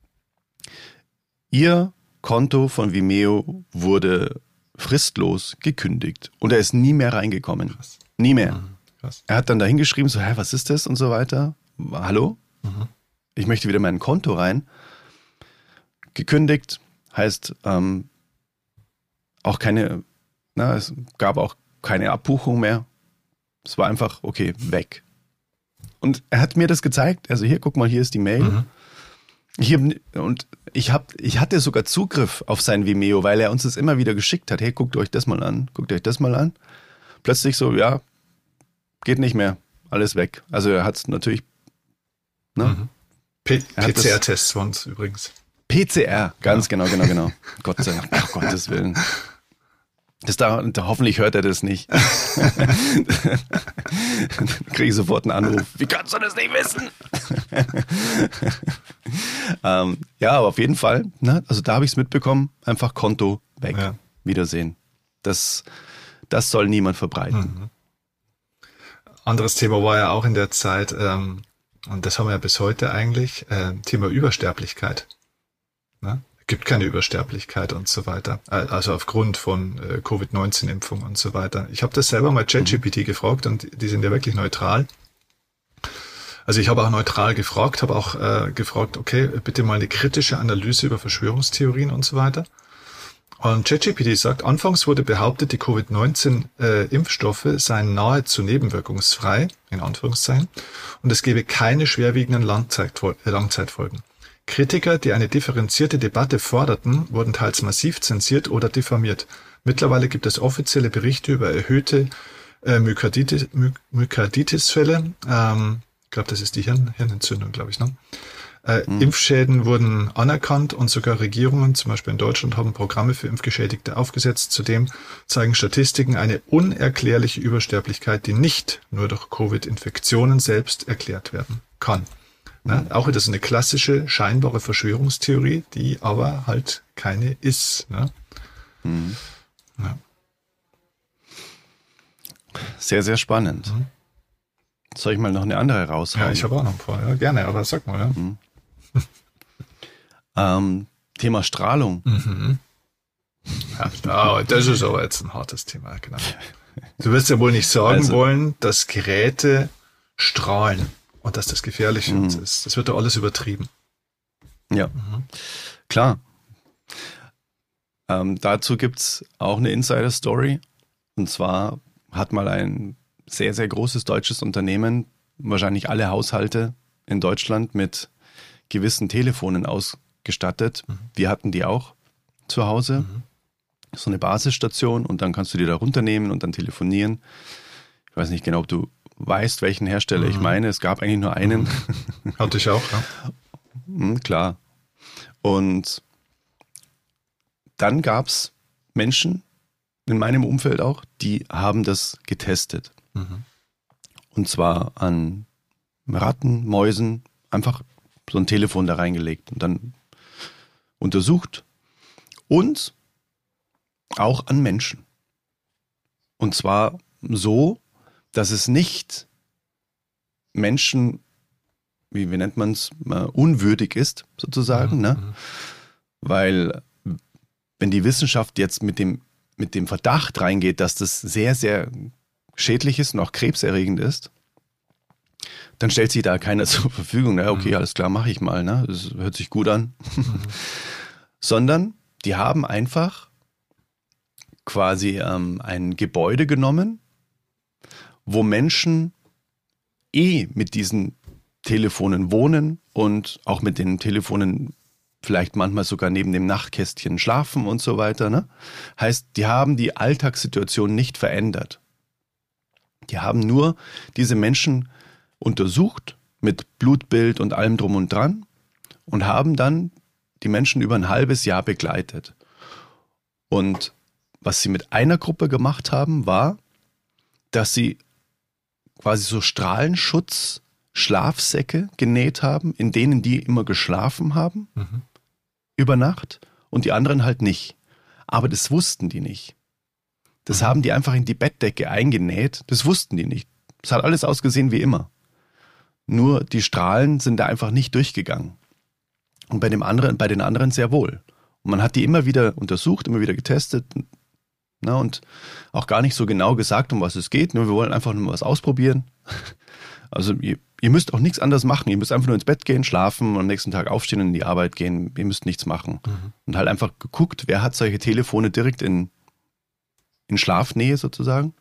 Ihr Konto von Vimeo wurde fristlos gekündigt. Und er ist nie mehr reingekommen. Krass. Nie mehr. Mhm. Krass. Er hat dann da hingeschrieben, so, hä, was ist das und so weiter. Hallo? Mhm. Ich möchte wieder mein Konto rein. Gekündigt heißt ähm, auch keine, na, es gab auch keine Abbuchung mehr. Es war einfach, okay, weg. Und er hat mir das gezeigt. Also hier, guck mal, hier ist die Mail. Mhm. Ich hab, und ich, hab, ich hatte sogar Zugriff auf sein Vimeo, weil er uns das immer wieder geschickt hat. Hey, guckt euch das mal an. Guckt euch das mal an. Plötzlich so, ja, geht nicht mehr. Alles weg. Also er hat es natürlich... Ne? Mhm. P- P C R-Tests waren es übrigens. P C R, ganz ja. genau, genau, genau. Gott sei Dank, oh, Gottes Willen. Das da, da, hoffentlich hört er das nicht. Dann kriege ich sofort einen Anruf. Wie kannst du das nicht wissen? ähm, ja, aber auf jeden Fall, ne? Also da habe ich es mitbekommen, einfach Konto weg, ja. Wiedersehen. Das, das soll niemand verbreiten. Mhm. Anderes Thema war ja auch in der Zeit, ähm, und das haben wir ja bis heute eigentlich, äh, Thema Übersterblichkeit. Ne? Es gibt keine Übersterblichkeit und so weiter. Also aufgrund von äh, Covid neunzehn Impfung und so weiter. Ich habe das selber mal ChatGPT mhm. gefragt und die sind ja wirklich neutral. Also ich habe auch neutral gefragt, habe auch äh, gefragt, okay, bitte mal eine kritische Analyse über Verschwörungstheorien und so weiter. Und ChatGPT sagt, anfangs wurde behauptet, die Covid neunzehn äh, Impfstoffe seien nahezu nebenwirkungsfrei, in Anführungszeichen, und es gebe keine schwerwiegenden Langzeitfol- äh, Langzeitfolgen. Kritiker, die eine differenzierte Debatte forderten, wurden teils massiv zensiert oder diffamiert. Mittlerweile gibt es offizielle Berichte über erhöhte äh, Myokarditis, My- Myokarditis-Fälle. Ähm, ich glaube, das ist die Hirn- Hirnentzündung, glaube ich, ne? Äh, mhm. Impfschäden wurden anerkannt und sogar Regierungen, zum Beispiel in Deutschland, haben Programme für Impfgeschädigte aufgesetzt. Zudem zeigen Statistiken eine unerklärliche Übersterblichkeit, die nicht nur durch Covid-Infektionen selbst erklärt werden kann. Ne? Auch wieder so eine klassische, scheinbare Verschwörungstheorie, die aber halt keine ist. Ne? Mhm. Ja. Sehr, sehr spannend. Mhm. Soll ich mal noch eine andere raushauen? Ja, ich habe auch noch ein paar. Ja, gerne, aber sag mal. Ja. Mhm. ähm, Thema Strahlung. Mhm. Ja, das ist aber jetzt ein hartes Thema. Genau. Du wirst ja wohl nicht sagen also, wollen, dass Geräte strahlen. Und dass das gefährlich mhm. ist. Das wird doch alles übertrieben. Ja, mhm. klar. Ähm, dazu gibt es auch eine Insider-Story. Und zwar hat mal ein sehr, sehr großes deutsches Unternehmen, wahrscheinlich alle Haushalte in Deutschland mit gewissen Telefonen ausgestattet. Mhm. Wir hatten die auch zu Hause. Mhm. So eine Basisstation und dann kannst du die da runternehmen und dann telefonieren. Ich weiß nicht genau, ob du weißt, welchen Hersteller mhm. ich meine. Es gab eigentlich nur einen. Hatte ich auch, ja. Mhm, klar. Und dann gab es Menschen, in meinem Umfeld auch, die haben das getestet. Mhm. Und zwar an Ratten, Mäusen, einfach so ein Telefon da reingelegt und dann untersucht. Und auch an Menschen. Und zwar so, dass es nicht Menschen, wie, wie nennt man es, unwürdig ist, sozusagen. Mhm. Ne? Weil wenn die Wissenschaft jetzt mit dem, mit dem Verdacht reingeht, dass das sehr, sehr schädlich ist und auch krebserregend ist, dann stellt sich da keiner zur Verfügung. Na, okay, alles klar, mache ich mal. Ne? Das hört sich gut an. Mhm. Sondern die haben einfach quasi ähm, ein Gebäude genommen, wo Menschen eh mit diesen Telefonen wohnen und auch mit den Telefonen vielleicht manchmal sogar neben dem Nachtkästchen schlafen und so weiter. Ne? Heißt, die haben die Alltagssituation nicht verändert. Die haben nur diese Menschen untersucht mit Blutbild und allem drum und dran und haben dann die Menschen über ein halbes Jahr begleitet. Und was sie mit einer Gruppe gemacht haben, war, dass sie quasi so Strahlenschutz-Schlafsäcke genäht haben, in denen die immer geschlafen haben, mhm. über Nacht, und die anderen halt nicht. Aber das wussten die nicht. Das mhm. haben die einfach in die Bettdecke eingenäht, das wussten die nicht. Es hat alles ausgesehen wie immer. Nur die Strahlen sind da einfach nicht durchgegangen. Und bei dem anderen, bei den anderen sehr wohl. Und man hat die immer wieder untersucht, immer wieder getestet, ne, und auch gar nicht so genau gesagt, um was es geht. Nur wir wollen einfach nur was ausprobieren. Also ihr, ihr müsst auch nichts anderes machen. Ihr müsst einfach nur ins Bett gehen, schlafen und am nächsten Tag aufstehen und in die Arbeit gehen. Ihr müsst nichts machen. Mhm. Und halt einfach geguckt, wer hat solche Telefone direkt in, in Schlafnähe sozusagen.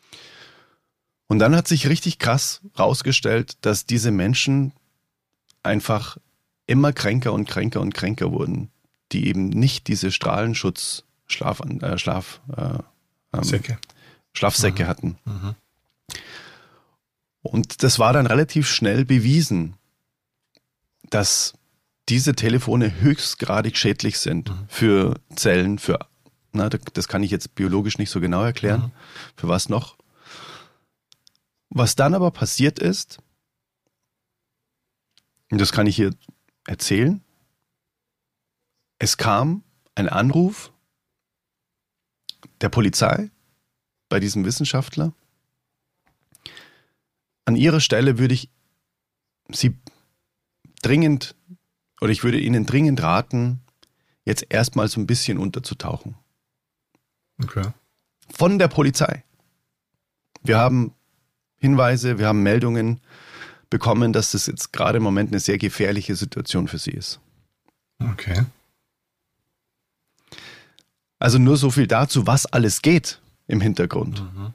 Und dann hat sich richtig krass rausgestellt, dass diese Menschen einfach immer kränker und kränker und kränker wurden, die eben nicht diese Strahlenschutz Schlaf, äh, Schlaf, äh, ähm, Säcke. Schlafsäcke mhm. hatten. Mhm. Und das war dann relativ schnell bewiesen, dass diese Telefone höchstgradig schädlich sind mhm. für Zellen, für, na, das kann ich jetzt biologisch nicht so genau erklären, mhm. für was noch. Was dann aber passiert ist, und das kann ich hier erzählen, es kam ein Anruf der Polizei bei diesem Wissenschaftler. An ihrer Stelle würde ich Sie dringend, oder ich würde Ihnen dringend raten, jetzt erstmal so ein bisschen unterzutauchen. Okay. Von der Polizei. Wir haben Hinweise, wir haben Meldungen bekommen, dass das jetzt gerade im Moment eine sehr gefährliche Situation für Sie ist. Okay. Also nur so viel dazu, was alles geht im Hintergrund. Mhm.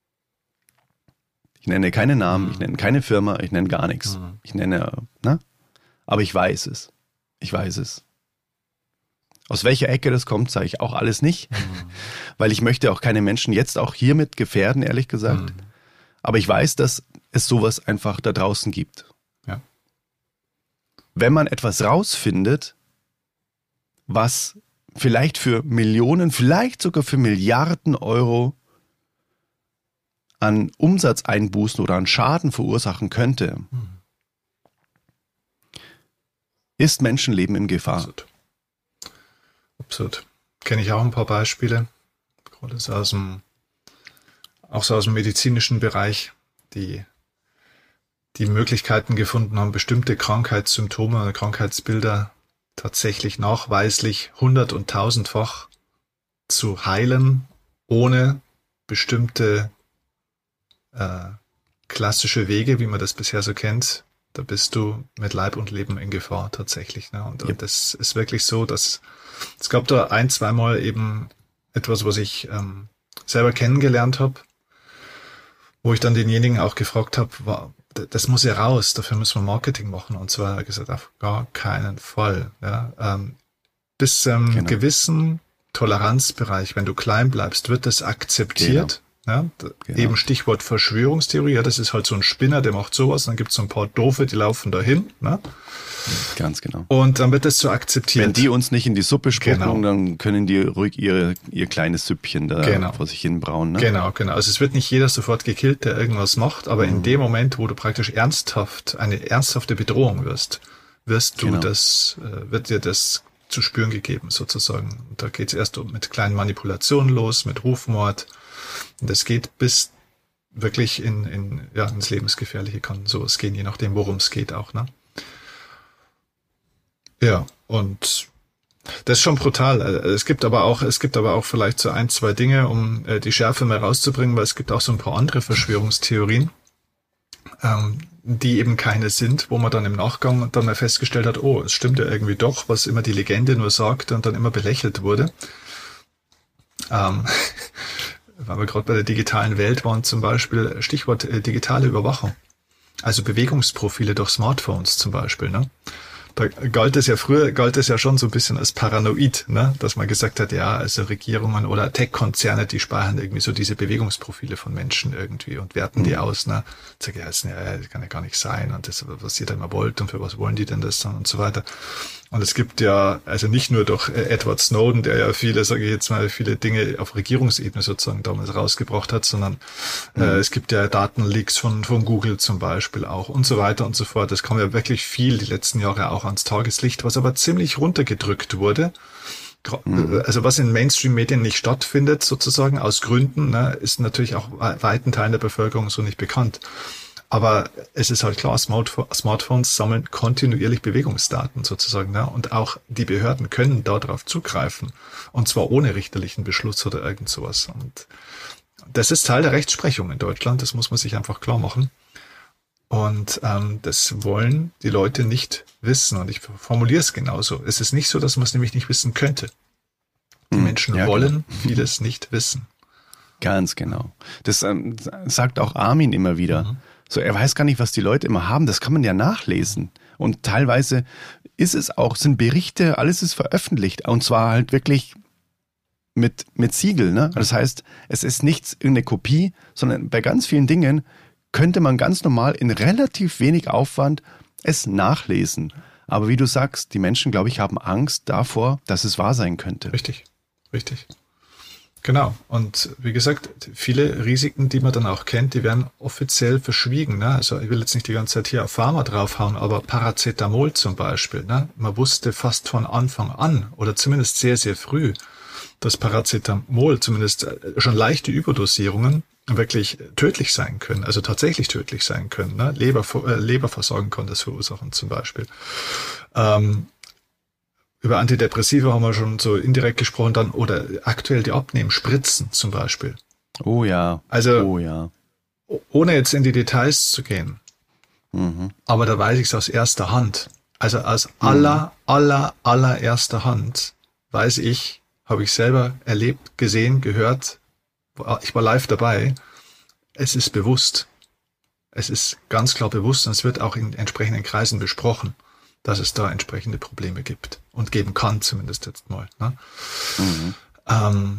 Ich nenne keine Namen, mhm. ich nenne keine Firma, ich nenne gar nichts. Mhm. Ich nenne, ne? Aber ich weiß es. Ich weiß es. Aus welcher Ecke das kommt, sage ich auch alles nicht, mhm. weil ich möchte auch keine Menschen jetzt auch hiermit gefährden, ehrlich gesagt. Mhm. Aber ich weiß, dass es sowas einfach da draußen gibt. Ja. Wenn man etwas rausfindet, was vielleicht für Millionen, vielleicht sogar für Milliarden Euro an Umsatzeinbußen oder an Schaden verursachen könnte, mhm. ist Menschenleben in Gefahr. Absolut. Absolut. Kenne ich auch ein paar Beispiele, gerade so aus dem, auch so aus dem medizinischen Bereich, die die Möglichkeiten gefunden haben, bestimmte Krankheitssymptome oder Krankheitsbilder tatsächlich nachweislich hundert- und tausendfach zu heilen, ohne bestimmte äh, klassische Wege, wie man das bisher so kennt. Da bist du mit Leib und Leben in Gefahr tatsächlich. Ne? Und, ja. und das ist wirklich so, dass es gab da ein, zweimal eben etwas, was ich ähm, selber kennengelernt habe, wo ich dann denjenigen auch gefragt habe, war, das muss ja raus, dafür müssen wir Marketing machen. Und zwar hat er gesagt, auf gar keinen Fall. Ja, ähm, bis zu einem genau. gewissen Toleranzbereich, wenn du klein bleibst, wird das akzeptiert. Ja, genau. Eben Stichwort Verschwörungstheorie, ja, das ist halt so ein Spinner, der macht sowas, dann gibt es so ein paar Doofe, die laufen dahin. Ne? Ganz genau. Und dann wird das so akzeptiert. Wenn die uns nicht in die Suppe spucken, genau. dann können die ruhig ihre, ihr kleines Süppchen da genau. vor sich hin brauen. Ne? Genau, genau. Also es wird nicht jeder sofort gekillt, der irgendwas macht, aber mhm. in dem Moment, wo du praktisch ernsthaft, eine ernsthafte Bedrohung wirst, wirst du genau. das, wird dir das zu spüren gegeben, sozusagen. Und da geht es erst mit kleinen Manipulationen los, mit Rufmord. Und das geht bis wirklich in, in, ja, ins Lebensgefährliche kann sowas gehen, je nachdem, worum es geht auch, ne? Ja, und das ist schon brutal. Es gibt aber auch, es gibt aber auch vielleicht so ein, zwei Dinge, um äh, die Schärfe mal rauszubringen, weil es gibt auch so ein paar andere Verschwörungstheorien, ähm, die eben keine sind, wo man dann im Nachgang dann mal festgestellt hat, oh, es stimmt ja irgendwie doch, was immer die Legende nur sagte und dann immer belächelt wurde. Ähm, weil wir gerade bei der digitalen Welt waren, zum Beispiel Stichwort äh, digitale Überwachung. Also Bewegungsprofile durch Smartphones zum Beispiel, ne? Da galt es ja früher, galt es ja schon so ein bisschen als paranoid, ne? Dass man gesagt hat, ja, also Regierungen oder Tech-Konzerne, die speichern irgendwie so diese Bewegungsprofile von Menschen irgendwie und werten die aus, ne? Sag ich, ja, das kann ja gar nicht sein und das, was ihr da immer wollt und für was wollen die denn das dann und so weiter. Und es gibt ja, also nicht nur durch Edward Snowden, der ja viele, sage ich jetzt mal, viele Dinge auf Regierungsebene sozusagen damals rausgebracht hat, sondern mhm. äh, es gibt ja Datenleaks von, von Google zum Beispiel auch und so weiter und so fort. Das kam ja wirklich viel die letzten Jahre auch ans Tageslicht, was aber ziemlich runtergedrückt wurde. Mhm. Also was in Mainstream-Medien nicht stattfindet, sozusagen aus Gründen, ne, ist natürlich auch weiten Teilen der Bevölkerung so nicht bekannt. Aber es ist halt klar, Smartphones sammeln kontinuierlich Bewegungsdaten sozusagen, ne? Und auch die Behörden können darauf zugreifen. Und zwar ohne richterlichen Beschluss oder irgend sowas. Und das ist Teil der Rechtsprechung in Deutschland, das muss man sich einfach klar machen. Und ähm, das wollen die Leute nicht wissen. Und ich formuliere es genauso. Es ist nicht so, dass man es nämlich nicht wissen könnte. Die Menschen ja, wollen genau. vieles nicht wissen. Ganz genau. Das ähm, sagt auch Armin immer wieder. Mhm. So, er weiß gar nicht, was die Leute immer haben. Das kann man ja nachlesen. Und teilweise ist es auch, sind Berichte, alles ist veröffentlicht. Und zwar halt wirklich mit, mit Siegel, ne? Das heißt, es ist nichts irgendeine Kopie, sondern bei ganz vielen Dingen könnte man ganz normal in relativ wenig Aufwand es nachlesen. Aber wie du sagst, die Menschen, glaube ich, haben Angst davor, dass es wahr sein könnte. Richtig, richtig. Genau. Und wie gesagt, viele Risiken, die man dann auch kennt, die werden offiziell verschwiegen. Ne? Also ich will jetzt nicht die ganze Zeit hier auf Pharma draufhauen, aber Paracetamol zum Beispiel. Ne? Man wusste fast von Anfang an oder zumindest sehr, sehr früh, dass Paracetamol, zumindest schon leichte Überdosierungen, wirklich tödlich sein können, also tatsächlich tödlich sein können. Ne? Leber, äh, Leberversagen kann das verursachen zum Beispiel. Ähm, Über Antidepressiva haben wir schon so indirekt gesprochen, dann oder aktuell die Abnehmspritzen zum Beispiel. Oh ja. Also oh ja. Ohne jetzt in die Details zu gehen, mhm. aber da weiß ich es aus erster Hand. Also aus mhm. aller, aller, allererster Hand weiß ich, habe ich selber erlebt, gesehen, gehört, ich war live dabei. Es ist bewusst. Es ist ganz klar bewusst und es wird auch in entsprechenden Kreisen besprochen, dass es da entsprechende Probleme gibt und geben kann, zumindest jetzt mal. Ne? Mhm. Ähm,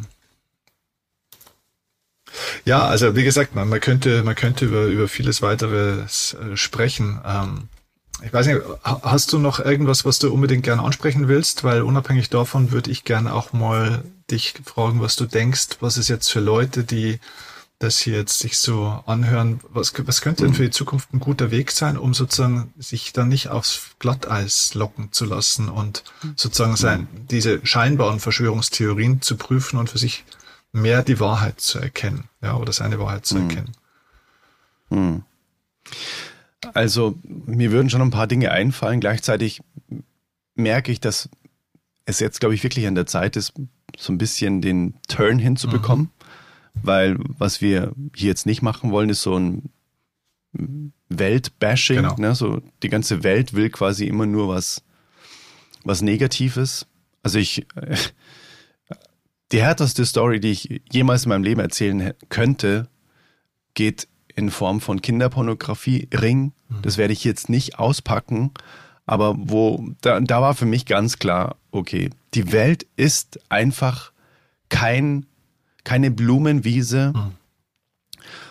ja, also wie gesagt, man, man könnte, man könnte über, über vieles weiteres äh, sprechen. Ähm, ich weiß nicht, hast du noch irgendwas, was du unbedingt gerne ansprechen willst? Weil unabhängig davon würde ich gerne auch mal dich fragen, was du denkst, was ist jetzt für Leute, die das hier jetzt sich so anhören, was, was könnte denn für die Zukunft ein guter Weg sein, um sozusagen sich dann nicht aufs Glatteis locken zu lassen und sozusagen sein, diese scheinbaren Verschwörungstheorien zu prüfen und für sich mehr die Wahrheit zu erkennen, ja, oder seine Wahrheit zu erkennen. Hm. Also mir würden schon ein paar Dinge einfallen. Gleichzeitig merke ich, dass es jetzt, glaube ich, wirklich an der Zeit ist, so ein bisschen den Turn hinzubekommen. Mhm. Weil was wir hier jetzt nicht machen wollen, ist so ein Weltbashing. Genau. Ne? So, die ganze Welt will quasi immer nur was, was Negatives. Also ich, die härteste Story, die ich jemals in meinem Leben erzählen könnte, geht in Form von Kinderpornografie, Ring. Mhm. Das werde ich jetzt nicht auspacken. Aber wo, da, da war für mich ganz klar, okay, die Welt ist einfach kein keine Blumenwiese, mhm.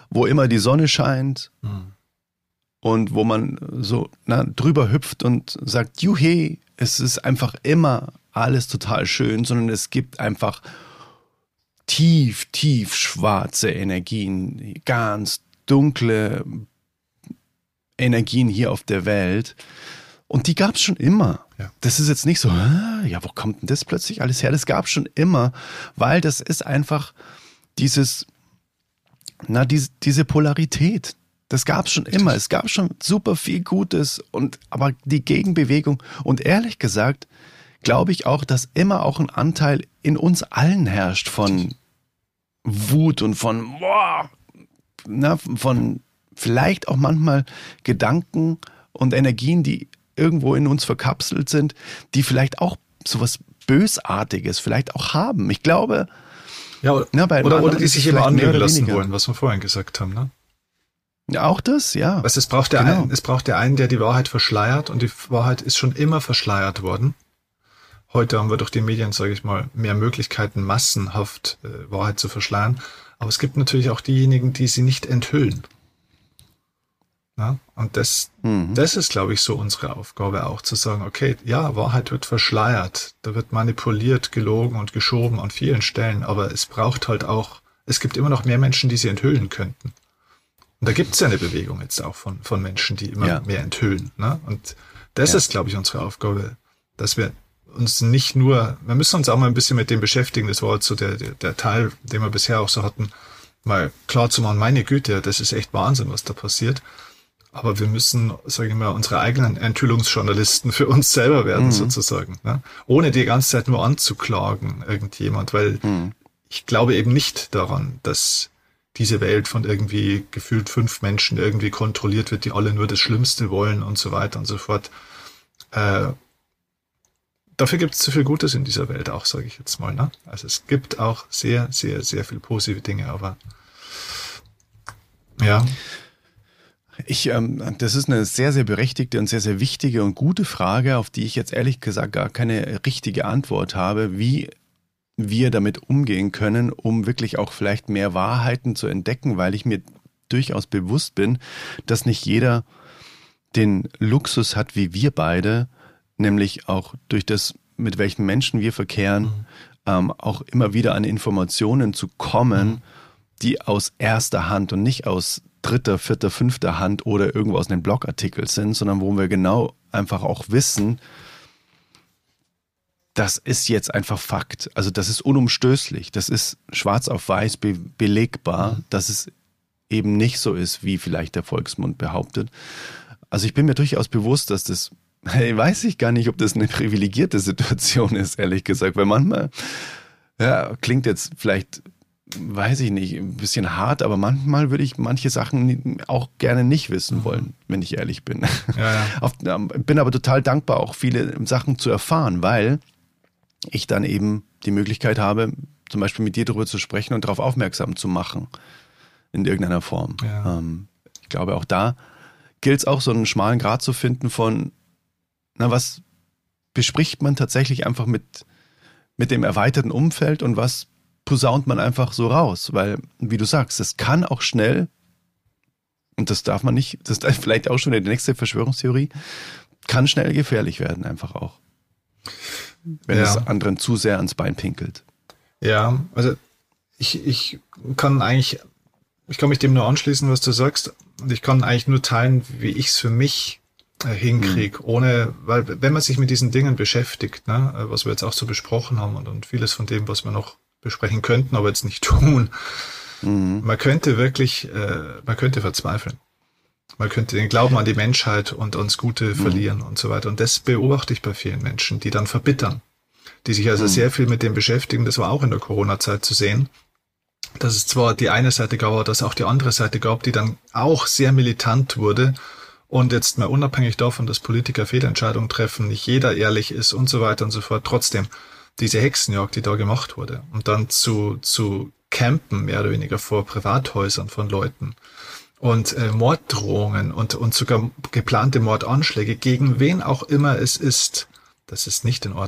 wo immer die Sonne scheint Mhm. und wo man so na, drüber hüpft und sagt, juhe, es ist einfach immer alles total schön, sondern es gibt einfach tief, tief schwarze Energien, ganz dunkle Energien hier auf der Welt. Und die gab es schon immer. Ja. Das ist jetzt nicht so, ja, wo kommt denn das plötzlich alles her? Das gab es schon immer, weil das ist einfach dieses, na, diese, diese Polarität. Das gab es schon immer. Es gab schon super viel Gutes und aber die Gegenbewegung. Und ehrlich gesagt, glaube ich auch, dass immer auch ein Anteil in uns allen herrscht von Wut und von, boah, na, von vielleicht auch manchmal Gedanken und Energien, die irgendwo in uns verkapselt sind, die vielleicht auch sowas Bösartiges vielleicht auch haben. Ich glaube, Ja, na, bei oder, oder anderen die ist sich es immer vielleicht mehr anlügen oder lassen weniger. wollen, was wir vorhin gesagt haben. Ne? Ja, auch das, ja. Weißt, es braucht der Genau. einen, es braucht der einen, der die Wahrheit verschleiert, und die Wahrheit ist schon immer verschleiert worden. Heute haben wir durch die Medien, sage ich mal, mehr Möglichkeiten, massenhaft äh, Wahrheit zu verschleiern. Aber es gibt natürlich auch diejenigen, die sie nicht enthüllen. Ja? Und das, Mhm. das ist, glaube ich, so unsere Aufgabe auch, zu sagen, okay, ja, Wahrheit wird verschleiert, da wird manipuliert, gelogen und geschoben an vielen Stellen, aber es braucht halt auch, es gibt immer noch mehr Menschen, die sie enthüllen könnten. Und da gibt es ja eine Bewegung jetzt auch von, von Menschen, die immer Ja. mehr enthüllen. Ne? Und das Ja. ist, glaube ich, unsere Aufgabe, dass wir uns nicht nur, wir müssen uns auch mal ein bisschen mit dem beschäftigen, das war jetzt so der, der, der Teil, den wir bisher auch so hatten, mal klar zu machen, meine Güte, das ist echt Wahnsinn, was da passiert. Aber wir müssen, sage ich mal, unsere eigenen Enthüllungsjournalisten für uns selber werden, Mhm. sozusagen. Ne? Ohne die ganze Zeit nur anzuklagen, irgendjemand, weil Mhm. ich glaube eben nicht daran, dass diese Welt von irgendwie gefühlt fünf Menschen irgendwie kontrolliert wird, die alle nur das Schlimmste wollen und so weiter und so fort. Äh, dafür gibt es zu viel Gutes in dieser Welt auch, sage ich jetzt mal. Ne? Also es gibt auch sehr, sehr, sehr viel positive Dinge, aber ja. Ich, ähm, das ist eine sehr, sehr berechtigte und sehr, sehr wichtige und gute Frage, auf die ich jetzt ehrlich gesagt gar keine richtige Antwort habe, wie wir damit umgehen können, um wirklich auch vielleicht mehr Wahrheiten zu entdecken, weil ich mir durchaus bewusst bin, dass nicht jeder den Luxus hat, wie wir beide, nämlich auch durch das, mit welchen Menschen wir verkehren, Mhm. ähm, auch immer wieder an Informationen zu kommen, Mhm. die aus erster Hand und nicht aus dritter, vierter, fünfter Hand oder irgendwo aus einem Blogartikel sind, sondern wo wir genau einfach auch wissen, das ist jetzt einfach Fakt. Also das ist unumstößlich. Das ist schwarz auf weiß be- belegbar, Mhm. dass es eben nicht so ist, wie vielleicht der Volksmund behauptet. Also ich bin mir durchaus bewusst, dass das, hey, weiß ich gar nicht, ob das eine privilegierte Situation ist, ehrlich gesagt, weil manchmal, ja, klingt jetzt vielleicht, weiß ich nicht, ein bisschen hart, aber manchmal würde ich manche Sachen auch gerne nicht wissen wollen, wenn ich ehrlich bin. Ja, ja. Auf, ähm, bin aber total dankbar, auch viele Sachen zu erfahren, weil ich dann eben die Möglichkeit habe, zum Beispiel mit dir darüber zu sprechen und darauf aufmerksam zu machen in irgendeiner Form. Ja. Ähm, ich glaube, auch da gilt es auch, so einen schmalen Grat zu finden von, na, was bespricht man tatsächlich einfach mit, mit dem erweiterten Umfeld und was posaunt man einfach so raus, weil, wie du sagst, das kann auch schnell, und das darf man nicht, das ist vielleicht auch schon die nächste Verschwörungstheorie, kann schnell gefährlich werden, einfach auch. Wenn Ja. es anderen zu sehr ans Bein pinkelt. Ja, also ich, ich kann eigentlich, ich kann mich dem nur anschließen, was du sagst. Und ich kann eigentlich nur teilen, wie ich es für mich äh, hinkriege, Mhm. ohne, weil wenn man sich mit diesen Dingen beschäftigt, ne, äh, was wir jetzt auch so besprochen haben und, und vieles von dem, was wir noch besprechen könnten, aber jetzt nicht tun, Mhm. man könnte wirklich, äh, man könnte verzweifeln. Man könnte den Glauben an die Menschheit und ans Gute Mhm. verlieren und so weiter. Und das beobachte ich bei vielen Menschen, die dann verbittern, die sich also Mhm. sehr viel mit dem beschäftigen. Das war auch in der Corona-Zeit zu sehen, dass es zwar die eine Seite gab, aber dass es auch die andere Seite gab, die dann auch sehr militant wurde. Und jetzt mal unabhängig davon, dass Politiker Fehlentscheidungen treffen, nicht jeder ehrlich ist und so weiter und so fort, trotzdem diese Hexenjagd, die da gemacht wurde, und dann zu, zu campen, mehr oder weniger vor Privathäusern von Leuten, und äh, Morddrohungen und, und sogar geplante Mordanschläge, gegen wen auch immer es ist, das ist nicht in Ordnung.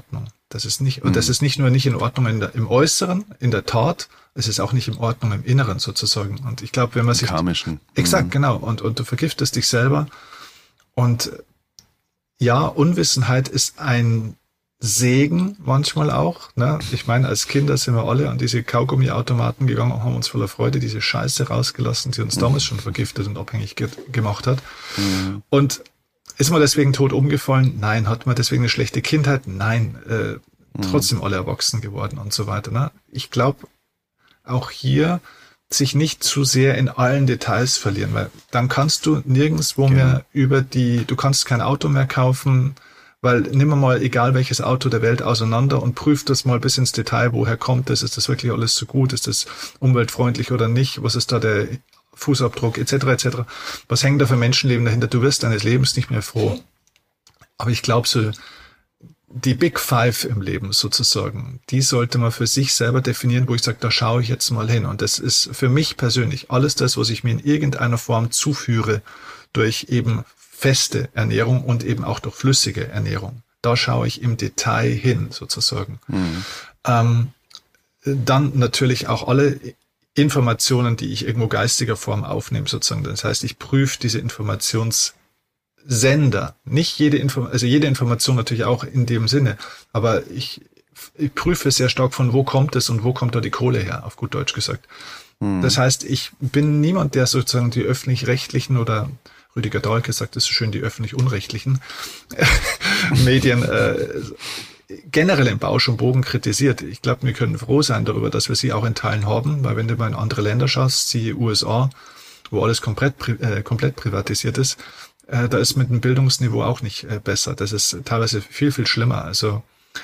Das ist nicht, und das ist nicht nur nicht in Ordnung in der, im Äußeren, in der Tat, es ist auch nicht in Ordnung im Inneren sozusagen. Und ich glaube, wenn man sich... Karmischen. Exakt, mhm. genau. Und, und du vergiftest dich selber. Und ja, Unwissenheit ist ein Segen manchmal auch. Ne? Ich meine, als Kinder sind wir alle an diese Kaugummiautomaten gegangen und haben uns voller Freude diese Scheiße rausgelassen, die uns mhm. damals schon vergiftet und abhängig ge- gemacht hat. Mhm. Und ist man deswegen tot umgefallen? Nein. Hat man deswegen eine schlechte Kindheit? Nein. Äh, mhm. Trotzdem alle erwachsen geworden und so weiter. Ne? Ich glaube, auch hier sich nicht zu sehr in allen Details verlieren, weil dann kannst du nirgendwo genau. mehr über die, du kannst kein Auto mehr kaufen, weil nimm mal egal welches Auto der Welt auseinander und prüf das mal bis ins Detail, woher kommt das, ist das wirklich alles so gut, ist das umweltfreundlich oder nicht, was ist da der Fußabdruck et cetera et cetera. Was hängt da für Menschenleben dahinter? Du wirst deines Lebens nicht mehr froh. Aber ich glaube, so die Big Five im Leben sozusagen, die sollte man für sich selber definieren, wo ich sage, da schaue ich jetzt mal hin. Und das ist für mich persönlich alles das, was ich mir in irgendeiner Form zuführe durch eben feste Ernährung und eben auch durch flüssige Ernährung. Da schaue ich im Detail hin sozusagen. Mhm. Ähm, dann natürlich auch alle Informationen, die ich irgendwo geistiger Form aufnehme sozusagen. Das heißt, ich prüfe diese Informationssender. Nicht jede Info, also jede Information natürlich auch in dem Sinne, aber ich, ich prüfe sehr stark von wo kommt es und wo kommt da die Kohle her, auf gut Deutsch gesagt. Hm. Das heißt, ich bin niemand, der sozusagen die öffentlich-rechtlichen oder Rüdiger Dahlke sagt es so schön, die öffentlich-unrechtlichen Medien äh, generell im Bausch und Bogen kritisiert. Ich glaube, wir können froh sein darüber, dass wir sie auch in Teilen haben, weil wenn du mal in andere Länder schaust, siehe U S A, wo alles komplett, äh, komplett privatisiert ist, äh, da ist mit dem Bildungsniveau auch nicht äh, besser. Das ist teilweise viel, viel schlimmer. Also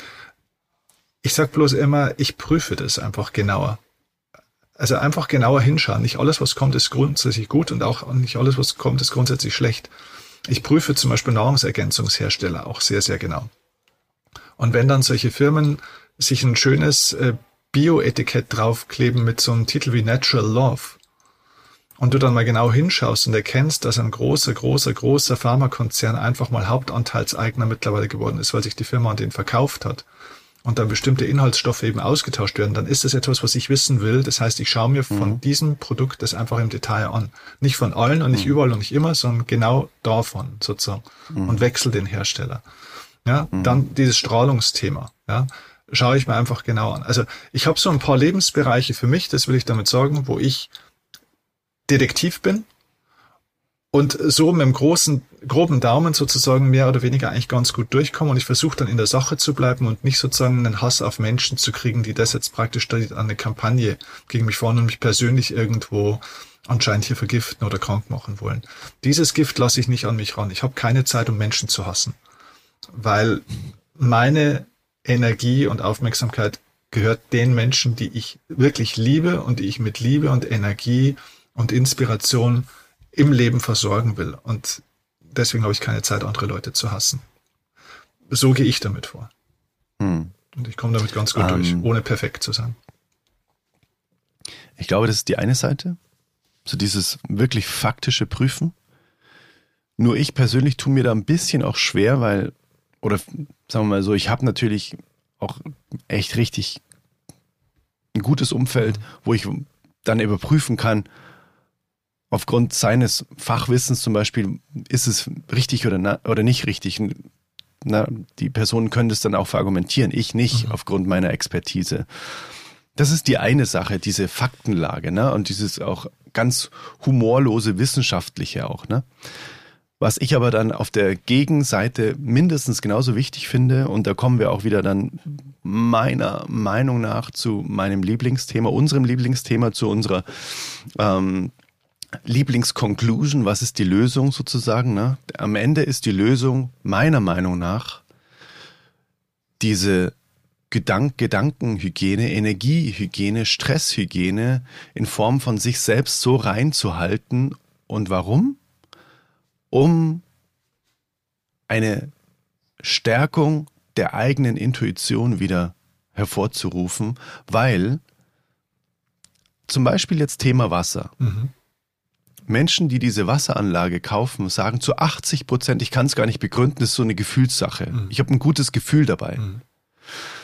ich sag bloß immer, ich prüfe das einfach genauer. Also einfach genauer hinschauen. Nicht alles, was kommt, ist grundsätzlich gut und auch nicht alles, was kommt, ist grundsätzlich schlecht. Ich prüfe zum Beispiel Nahrungsergänzungshersteller auch sehr, sehr genau. Und wenn dann solche Firmen sich ein schönes äh, Bio-Etikett draufkleben mit so einem Titel wie Natural Love und du dann mal genau hinschaust und erkennst, dass ein großer, großer, großer Pharmakonzern einfach mal Hauptanteilseigner mittlerweile geworden ist, weil sich die Firma an den verkauft hat und dann bestimmte Inhaltsstoffe eben ausgetauscht werden, dann ist das etwas, was ich wissen will. Das heißt, ich schaue mir von mhm. diesem Produkt das einfach im Detail an. Nicht von allen und nicht mhm. überall und nicht immer, sondern genau davon sozusagen mhm. und wechsle den Hersteller. Ja, mhm. dann dieses Strahlungsthema, ja, schaue ich mir einfach genau an. Also ich habe so ein paar Lebensbereiche für mich, das will ich damit sagen, wo ich Detektiv bin und so mit dem großen, groben Daumen sozusagen mehr oder weniger eigentlich ganz gut durchkomme und ich versuche dann in der Sache zu bleiben und nicht sozusagen einen Hass auf Menschen zu kriegen, die das jetzt praktisch an eine Kampagne gegen mich fahren und mich persönlich irgendwo anscheinend hier vergiften oder krank machen wollen. Dieses Gift lasse ich nicht an mich ran. Ich habe keine Zeit, um Menschen zu hassen. Weil meine Energie und Aufmerksamkeit gehört den Menschen, die ich wirklich liebe und die ich mit Liebe und Energie und Inspiration im Leben versorgen will. Und deswegen habe ich keine Zeit, andere Leute zu hassen. So gehe ich damit vor. Hm. Und ich komme damit ganz gut um, durch, ohne perfekt zu sein. Ich glaube, das ist die eine Seite. So dieses wirklich faktische Prüfen. Nur ich persönlich tue mir da ein bisschen auch schwer, weil oder sagen wir mal so, ich habe natürlich auch echt richtig ein gutes Umfeld, wo ich dann überprüfen kann, aufgrund seines Fachwissens zum Beispiel, ist es richtig oder, na, oder nicht richtig. Na, die Personen können das dann auch verargumentieren, ich nicht, mhm. aufgrund meiner Expertise. Das ist die eine Sache, diese Faktenlage, ne? Und dieses auch ganz humorlose Wissenschaftliche auch, ne? Was ich aber dann auf der Gegenseite mindestens genauso wichtig finde, und da kommen wir auch wieder dann meiner Meinung nach zu meinem Lieblingsthema, unserem Lieblingsthema, zu unserer ähm, Lieblingsconclusion, was ist die Lösung sozusagen, ne? Am Ende ist die Lösung meiner Meinung nach diese Gedank- Gedankenhygiene, Energiehygiene, Stresshygiene in Form von sich selbst so reinzuhalten. Und warum? Um eine Stärkung der eigenen Intuition wieder hervorzurufen, weil zum Beispiel jetzt Thema Wasser. Mhm. Menschen, die diese Wasseranlage kaufen, sagen zu achtzig Prozent, ich kann es gar nicht begründen, das ist so eine Gefühlssache. Mhm. Ich habe ein gutes Gefühl dabei. Mhm.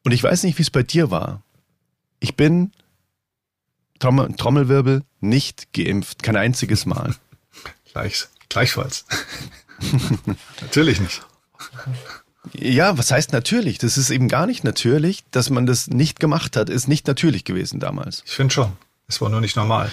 Und ich weiß nicht, wie es bei dir war. Ich bin, Trommel, Trommelwirbel, nicht geimpft. Kein einziges Mal. Gleich, gleichfalls. Natürlich nicht. Ja, was heißt natürlich? Das ist eben gar nicht natürlich. Dass man das nicht gemacht hat, ist nicht natürlich gewesen damals. Ich finde schon. Es war nur nicht normal.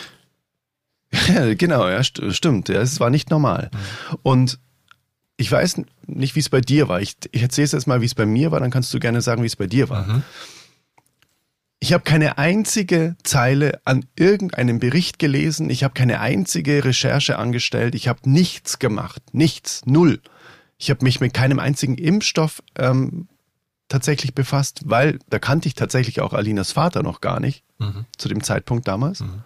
Ja, genau, ja, st- stimmt. Ja, es war nicht normal. Mhm. Und ich weiß nicht, wie es bei dir war. Ich, ich erzähle jetzt mal, wie es bei mir war, dann kannst du gerne sagen, wie es bei dir war. Mhm. Ich habe keine einzige Zeile an irgendeinem Bericht gelesen. Ich habe keine einzige Recherche angestellt. Ich habe nichts gemacht. Nichts. Null. Ich habe mich mit keinem einzigen Impfstoff ähm, tatsächlich befasst, weil da kannte ich tatsächlich auch Alinas Vater noch gar nicht, mhm. zu dem Zeitpunkt damals. Mhm.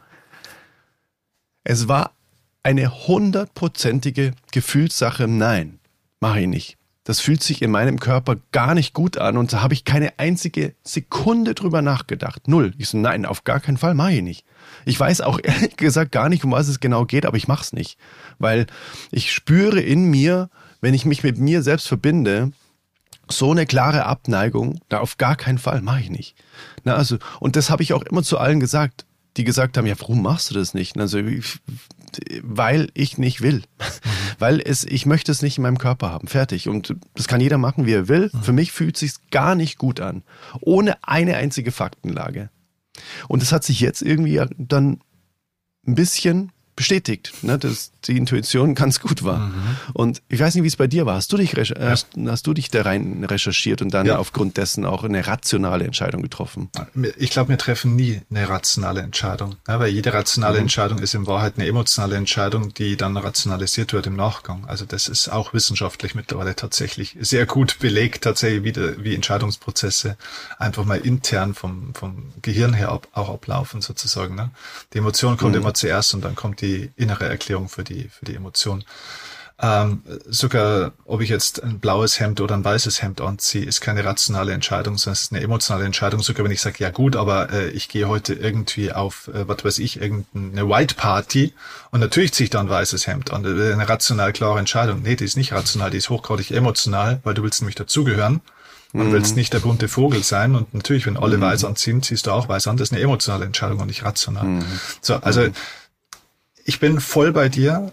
Es war eine hundertprozentige Gefühlssache. Nein, mache ich nicht. Das fühlt sich in meinem Körper gar nicht gut an und da habe ich keine einzige Sekunde drüber nachgedacht. Null. Ich so, nein, auf gar keinen Fall mache ich nicht. Ich weiß auch ehrlich gesagt gar nicht, um was es genau geht, aber ich mache es nicht. Weil ich spüre in mir, wenn ich mich mit mir selbst verbinde, so eine klare Abneigung, da auf gar keinen Fall mache ich nicht. Na, also, und das habe ich auch immer zu allen gesagt, die gesagt haben, ja, warum machst du das nicht? Also, weil ich nicht will. Mhm. Weil es, ich möchte es nicht in meinem Körper haben. Fertig. Und das kann jeder machen, wie er will. Mhm. Für mich fühlt es sich gar nicht gut an. Ohne eine einzige Faktenlage. Und das hat sich jetzt irgendwie dann ein bisschen bestätigt, ne, dass die Intuition ganz gut war. Mhm. Und ich weiß nicht, wie es bei dir war. Hast du dich, recher- ja. hast, hast du dich da rein recherchiert und dann ja. aufgrund dessen auch eine rationale Entscheidung getroffen? Ich glaube, wir treffen nie eine rationale Entscheidung, ja, weil jede rationale mhm. Entscheidung ist in Wahrheit eine emotionale Entscheidung, die dann rationalisiert wird im Nachgang. Also das ist auch wissenschaftlich mittlerweile tatsächlich sehr gut belegt, tatsächlich wie, de, wie Entscheidungsprozesse einfach mal intern vom, vom Gehirn her ab, auch ablaufen sozusagen. Ne? Die Emotion kommt mhm. immer zuerst und dann kommt die die innere Erklärung für die für die Emotion. Ähm, sogar, ob ich jetzt ein blaues Hemd oder ein weißes Hemd anziehe, ist keine rationale Entscheidung, sondern es ist eine emotionale Entscheidung. Sogar wenn ich sage, ja gut, aber äh, ich gehe heute irgendwie auf, äh, was weiß ich, irgendeine White Party und natürlich ziehe ich da ein weißes Hemd an. Das ist eine rational klare Entscheidung. Nee, die ist nicht rational, die ist hochgradig emotional, weil du willst nämlich dazugehören. Man mhm. willst nicht der bunte Vogel sein und natürlich, wenn alle mhm. weiß anziehen, ziehst du auch weiß an. Das ist eine emotionale Entscheidung und nicht rational. Mhm. So, also mhm. ich bin voll bei dir.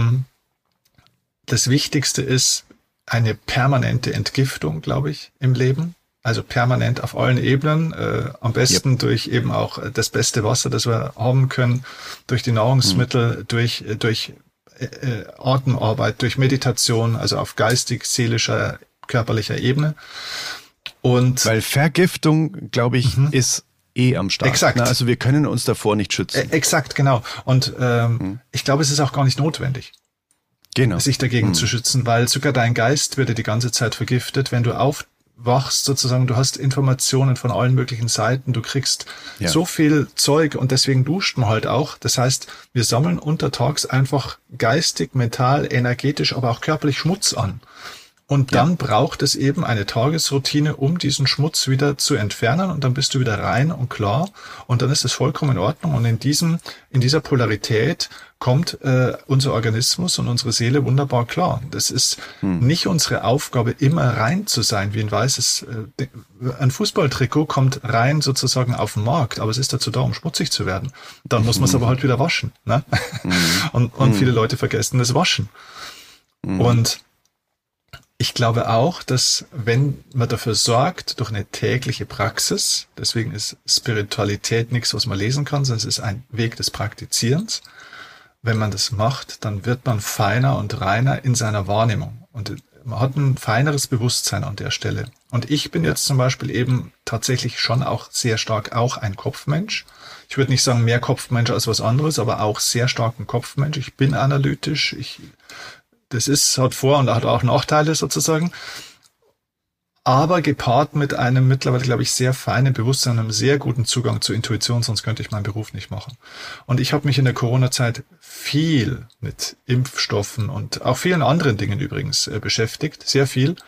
Das Wichtigste ist eine permanente Entgiftung, glaube ich, im Leben. Also permanent auf allen Ebenen. Am besten yep. durch eben auch das beste Wasser, das wir haben können, durch die Nahrungsmittel, mhm. durch, durch Atemarbeit, durch Meditation, also auf geistig, seelischer, körperlicher Ebene. Und weil Vergiftung, glaube ich, mhm. ist eh am Start. Exakt. Na, also wir können uns davor nicht schützen. Exakt, genau. Und ähm, hm. ich glaube, es ist auch gar nicht notwendig, genau. sich dagegen hm. zu schützen, weil sogar dein Geist wird ja die ganze Zeit vergiftet. Wenn du aufwachst, sozusagen, du hast Informationen von allen möglichen Seiten, du kriegst ja. so viel Zeug und deswegen duscht man halt auch. Das heißt, wir sammeln untertags einfach geistig, mental, energetisch, aber auch körperlich Schmutz an. Und dann ja. braucht es eben eine Tagesroutine, um diesen Schmutz wieder zu entfernen und dann bist du wieder rein und klar und dann ist es vollkommen in Ordnung und in diesem, in dieser Polarität kommt äh, unser Organismus und unsere Seele wunderbar klar. Das ist hm. nicht unsere Aufgabe, immer rein zu sein, wie ein weißes, äh, ein Fußballtrikot kommt rein sozusagen auf den Markt, aber es ist dazu da, um schmutzig zu werden. Dann muss man es hm. aber halt wieder waschen. Ne? Hm. und und hm. viele Leute vergessen das Waschen. Hm. Und ich glaube auch, dass wenn man dafür sorgt, durch eine tägliche Praxis, deswegen ist Spiritualität nichts, was man lesen kann, sondern es ist ein Weg des Praktizierens. Wenn man das macht, dann wird man feiner und reiner in seiner Wahrnehmung. Und man hat ein feineres Bewusstsein an der Stelle. Und ich bin jetzt zum Beispiel eben tatsächlich schon auch sehr stark auch ein Kopfmensch. Ich würde nicht sagen mehr Kopfmensch als was anderes, aber auch sehr stark ein Kopfmensch. Ich bin analytisch, ich Das ist, hat Vor- und hat auch Nachteile sozusagen, aber gepaart mit einem mittlerweile, glaube ich, sehr feinen Bewusstsein, einem sehr guten Zugang zur Intuition, sonst könnte ich meinen Beruf nicht machen. Und ich habe mich in der Corona-Zeit viel mit Impfstoffen und auch vielen anderen Dingen übrigens äh, beschäftigt, sehr viel,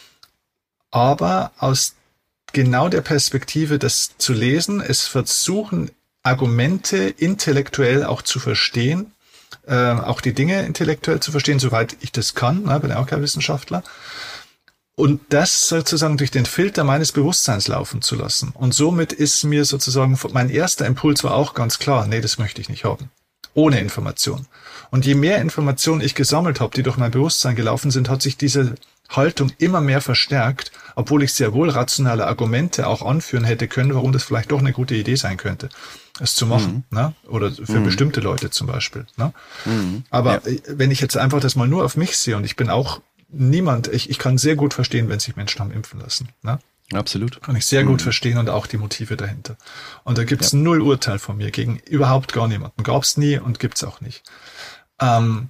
aber aus genau der Perspektive, das zu lesen, es versuchen, Argumente intellektuell auch zu verstehen, Äh, auch die Dinge intellektuell zu verstehen, soweit ich das kann, ne, bin ja auch kein Wissenschaftler. und das sozusagen durch den Filter meines Bewusstseins laufen zu lassen. Und somit ist mir sozusagen, mein erster Impuls war auch ganz klar, nee, das möchte ich nicht haben. Ohne Information. Und je mehr Informationen ich gesammelt habe, die durch mein Bewusstsein gelaufen sind, hat sich diese Haltung immer mehr verstärkt, obwohl ich sehr wohl rationale Argumente auch anführen hätte können, warum das vielleicht doch eine gute Idee sein könnte, es zu machen, mhm. ne? Oder für mhm. bestimmte Leute zum Beispiel. Ne? Mhm. Aber ja. wenn ich jetzt einfach das mal nur auf mich sehe und ich bin auch niemand, ich, ich kann sehr gut verstehen, wenn sich Menschen haben impfen lassen. Ne? Absolut. Kann ich sehr gut mhm. verstehen und auch die Motive dahinter. Und da gibt's ja. null Urteil von mir gegen überhaupt gar niemanden. Gab's nie und gibt's auch nicht. Ähm,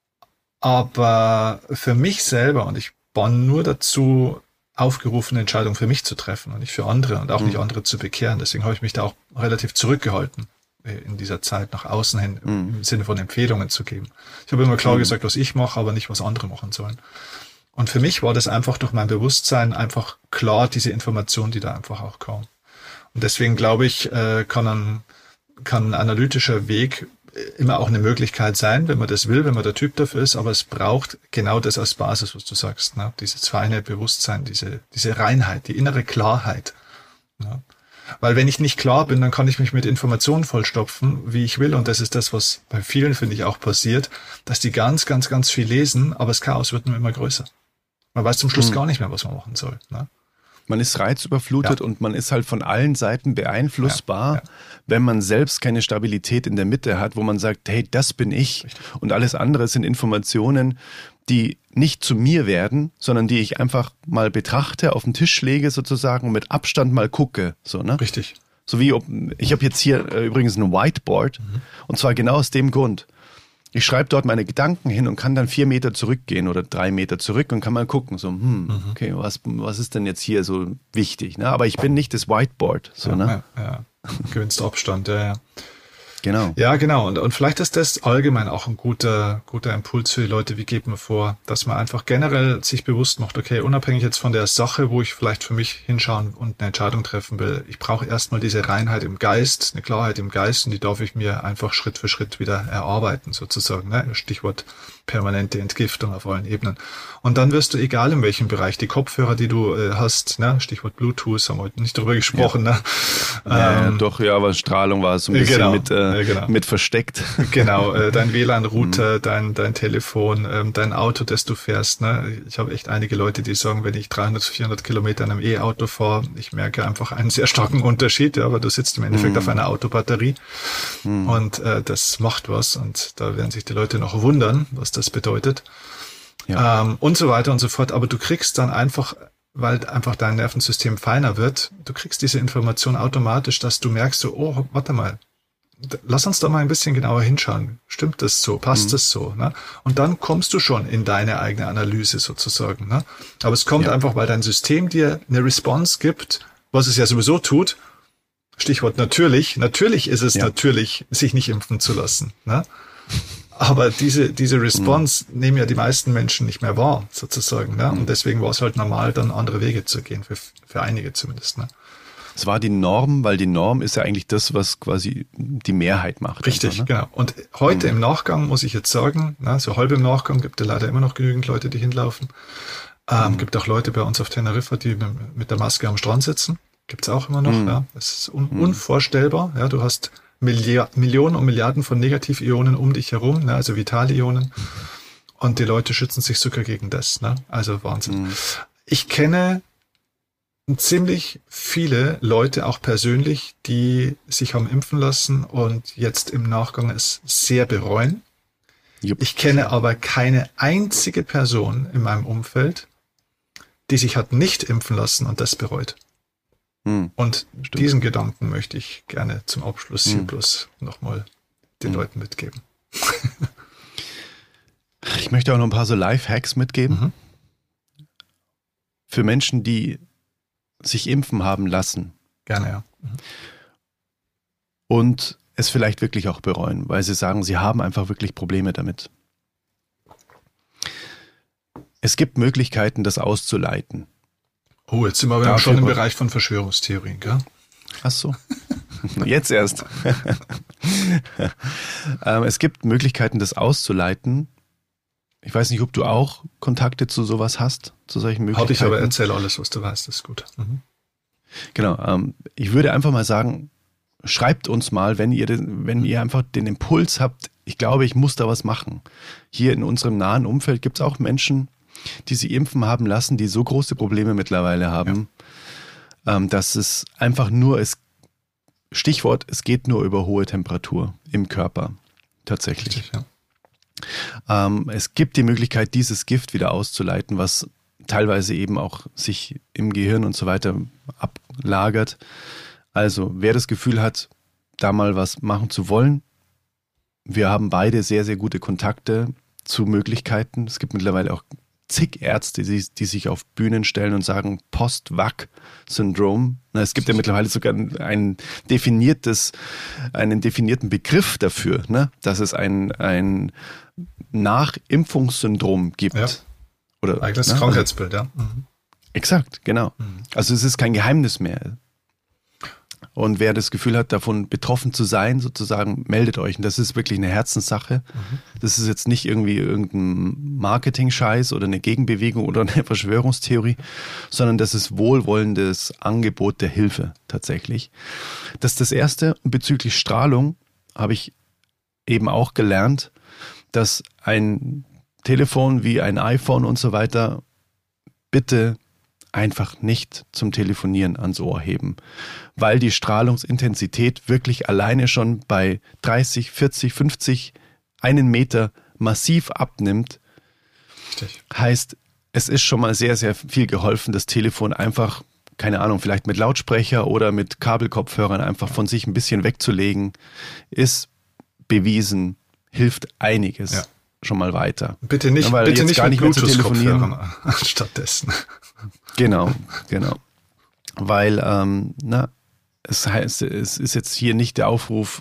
aber für mich selber, und ich war nur dazu aufgerufen, eine Entscheidung für mich zu treffen und nicht für andere und auch mhm. nicht andere zu bekehren. Deswegen habe ich mich da auch relativ zurückgehalten in dieser Zeit nach außen hin, mhm. im Sinne von Empfehlungen zu geben. Ich habe immer klar mhm. gesagt, was ich mache, aber nicht, was andere machen sollen. Und für mich war das einfach durch mein Bewusstsein einfach klar, diese Information, die da einfach auch kam. Und deswegen glaube ich, kann ein, kann ein analytischer Weg immer auch eine Möglichkeit sein, wenn man das will, wenn man der Typ dafür ist, aber es braucht genau das als Basis, was du sagst, ne? Dieses feine Bewusstsein, diese, diese Reinheit, die innere Klarheit. Ne? Weil wenn ich nicht klar bin, dann kann ich mich mit Informationen vollstopfen, wie ich will, und das ist das, was bei vielen, finde ich, auch passiert, dass die ganz, ganz, ganz viel lesen, aber das Chaos wird nur immer größer. Man weiß zum Schluss hm. gar nicht mehr, was man machen soll. Ne? Man ist reizüberflutet ja. und man ist halt von allen Seiten beeinflussbar, ja, ja. wenn man selbst keine Stabilität in der Mitte hat, wo man sagt, hey, das bin ich. Richtig. Und alles andere sind Informationen, die nicht zu mir werden, sondern die ich einfach mal betrachte, auf den Tisch lege sozusagen und mit Abstand mal gucke. So, ne? Richtig. So wie, ob, ich habe jetzt hier äh, übrigens ein Whiteboard mhm. und zwar genau aus dem Grund. Ich schreibe dort meine Gedanken hin und kann dann vier Meter zurückgehen oder drei Meter zurück und kann mal gucken, so, hm, mhm. okay, was, was ist denn jetzt hier so wichtig? Ne? Aber ich bin nicht das Whiteboard. So, ja, ne? ja, ja. Gewinnst Abstand, ja, ja. Genau. Ja, genau. Und, und vielleicht ist das allgemein auch ein guter, guter Impuls für die Leute. Wie geht man vor, dass man einfach generell sich bewusst macht, okay, unabhängig jetzt von der Sache, wo ich vielleicht für mich hinschauen und eine Entscheidung treffen will, ich brauche erstmal diese Reinheit im Geist, eine Klarheit im Geist, und die darf ich mir einfach Schritt für Schritt wieder erarbeiten, sozusagen. Ne? Stichwort permanente Entgiftung auf allen Ebenen. Und dann wirst du, egal in welchem Bereich, die Kopfhörer, die du äh, hast, ne? Stichwort Bluetooth, haben wir heute nicht drüber gesprochen. Ja. Ne? Ja, ähm, doch, ja, aber Strahlung war so ein bisschen genau, mit, äh, ja, genau. mit versteckt. Genau, äh, dein W L A N-Router, dein, dein Telefon, ähm, dein Auto, das du fährst. Ne? Ich habe echt einige Leute, die sagen, wenn ich dreihundert, vierhundert Kilometer in einem E-Auto fahre, ich merke einfach einen sehr starken Unterschied, ja, weil du sitzt im Endeffekt mhm. auf einer Autobatterie mhm. und äh, das macht was, und da werden sich die Leute noch wundern, was das bedeutet. Ja. Ähm, und so weiter und so fort. Aber du kriegst dann einfach, weil einfach dein Nervensystem feiner wird, du kriegst diese Information automatisch, dass du merkst so, oh, warte mal, lass uns da mal ein bisschen genauer hinschauen. Stimmt das so? Passt mhm. das so? Ne? Und dann kommst du schon in deine eigene Analyse sozusagen. Ne? Aber es kommt ja. einfach, weil dein System dir eine Response gibt, was es ja sowieso tut. Stichwort natürlich. Natürlich ist es ja. natürlich, sich nicht impfen zu lassen. Ne? Aber diese, diese Response mhm. nehmen ja die meisten Menschen nicht mehr wahr, sozusagen. Ne? Und mhm. deswegen war es halt normal, dann andere Wege zu gehen, für, für einige zumindest. Ne? Es war die Norm, weil die Norm ist ja eigentlich das, was quasi die Mehrheit macht. Richtig, einfach, ne? Genau. Und heute mhm. im Nachgang muss ich jetzt sagen, na, so halb im Nachgang gibt es leider immer noch genügend Leute, die hinlaufen. Ähm, mhm. Gibt auch Leute bei uns auf Teneriffa, die mit der Maske am Strand sitzen. Gibt's auch immer noch. Mhm. Ja. Das ist un- unvorstellbar. Ja, du hast Milli- Millionen und Milliarden von Negativionen um dich herum, ne, also Vitalionen. Und die Leute schützen sich sogar gegen das. Ne? Also Wahnsinn. Mhm. Ich kenne ziemlich viele Leute, auch persönlich, die sich haben impfen lassen und jetzt im Nachgang es sehr bereuen. Jupp. Ich kenne aber keine einzige Person in meinem Umfeld, die sich hat nicht impfen lassen und das bereut. Hm. Und Stimmt. diesen Gedanken möchte ich gerne zum Abschluss hier hm. bloß nochmal den hm. Leuten mitgeben. Ich möchte auch noch ein paar so Life-Hacks mitgeben. Mhm. Für Menschen, die sich impfen haben lassen. Gerne, ja. Mhm. Und es vielleicht wirklich auch bereuen, weil sie sagen, sie haben einfach wirklich Probleme damit. Es gibt Möglichkeiten, das auszuleiten. Oh, jetzt sind wir aber schon im Bereich von Verschwörungstheorien, gell? Ach so. Jetzt erst. Es gibt Möglichkeiten, das auszuleiten, Ich weiß nicht, ob du auch Kontakte zu sowas hast, zu solchen Möglichkeiten. Habe ich, aber erzähl alles, was du weißt, das ist gut. Mhm. Genau, ähm, ich würde einfach mal sagen, schreibt uns mal, wenn ihr, den, wenn ihr einfach den Impuls habt, ich glaube, ich muss da was machen. Hier in unserem nahen Umfeld gibt es auch Menschen, die sie impfen haben lassen, die so große Probleme mittlerweile haben, ja. ähm, dass es einfach nur, es, Stichwort, es geht nur über hohe Temperatur im Körper, tatsächlich. Richtig, ja. Ähm, es gibt die Möglichkeit, dieses Gift wieder auszuleiten, was teilweise eben auch sich im Gehirn und so weiter ablagert. Also, wer das Gefühl hat, da mal was machen zu wollen, wir haben beide sehr, sehr gute Kontakte zu Möglichkeiten. Es gibt mittlerweile auch zig Ärzte, die, die sich auf Bühnen stellen und sagen Post-Vac-Syndrom. Es gibt ja mittlerweile sogar ein definiertes, einen definierten Begriff dafür, ne? Dass es ein, ein Nachimpfungssyndrom gibt. Ja. Oder, eigenes ne? Krankheitsbild, ja. Mhm. Exakt, genau. Mhm. Also es ist kein Geheimnis mehr. Und wer das Gefühl hat, davon betroffen zu sein, sozusagen, meldet euch. Und das ist wirklich eine Herzenssache. Mhm. Das ist jetzt nicht irgendwie irgendein Marketing-Scheiß oder eine Gegenbewegung oder eine Verschwörungstheorie, sondern das ist wohlwollendes Angebot der Hilfe tatsächlich. Das ist das Erste. Bezüglich Strahlung habe ich eben auch gelernt, dass ein Telefon wie ein iPhone und so weiter bitte einfach nicht zum Telefonieren ans Ohr heben, weil die Strahlungsintensität wirklich alleine schon bei dreißig, vierzig, fünfzig, einen Meter massiv abnimmt. Richtig. Heißt, es ist schon mal sehr, sehr viel geholfen, das Telefon einfach, keine Ahnung, vielleicht mit Lautsprecher oder mit Kabelkopfhörern einfach von sich ein bisschen wegzulegen, ist bewiesen, hilft einiges. Ja. Schon mal weiter. Bitte nicht, ja, bitte nicht gar mit nicht mehr zu telefonieren. Stattdessen. Genau, genau. Weil, ähm, na, es heißt, es ist jetzt hier nicht der Aufruf,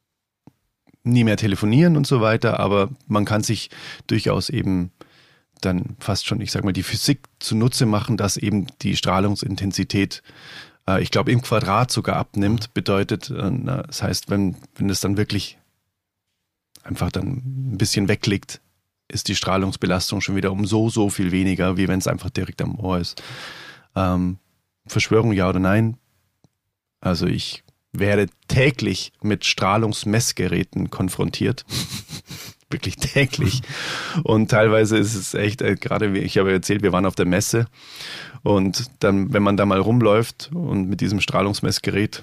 nie mehr telefonieren und so weiter, aber man kann sich durchaus eben dann fast schon, ich sag mal, die Physik zunutze machen, dass eben die Strahlungsintensität, äh, ich glaube, im Quadrat sogar abnimmt, bedeutet, äh, na, das heißt, wenn, wenn es dann wirklich einfach dann ein bisschen wegliegt, ist die Strahlungsbelastung schon wieder um so, so viel weniger, wie wenn es einfach direkt am Ohr ist. Ähm, Verschwörung, ja oder nein? Also ich werde täglich mit Strahlungsmessgeräten konfrontiert. Wirklich täglich. Und teilweise ist es echt, äh, gerade wie ich habe erzählt, wir waren auf der Messe und dann, wenn man da mal rumläuft und mit diesem Strahlungsmessgerät,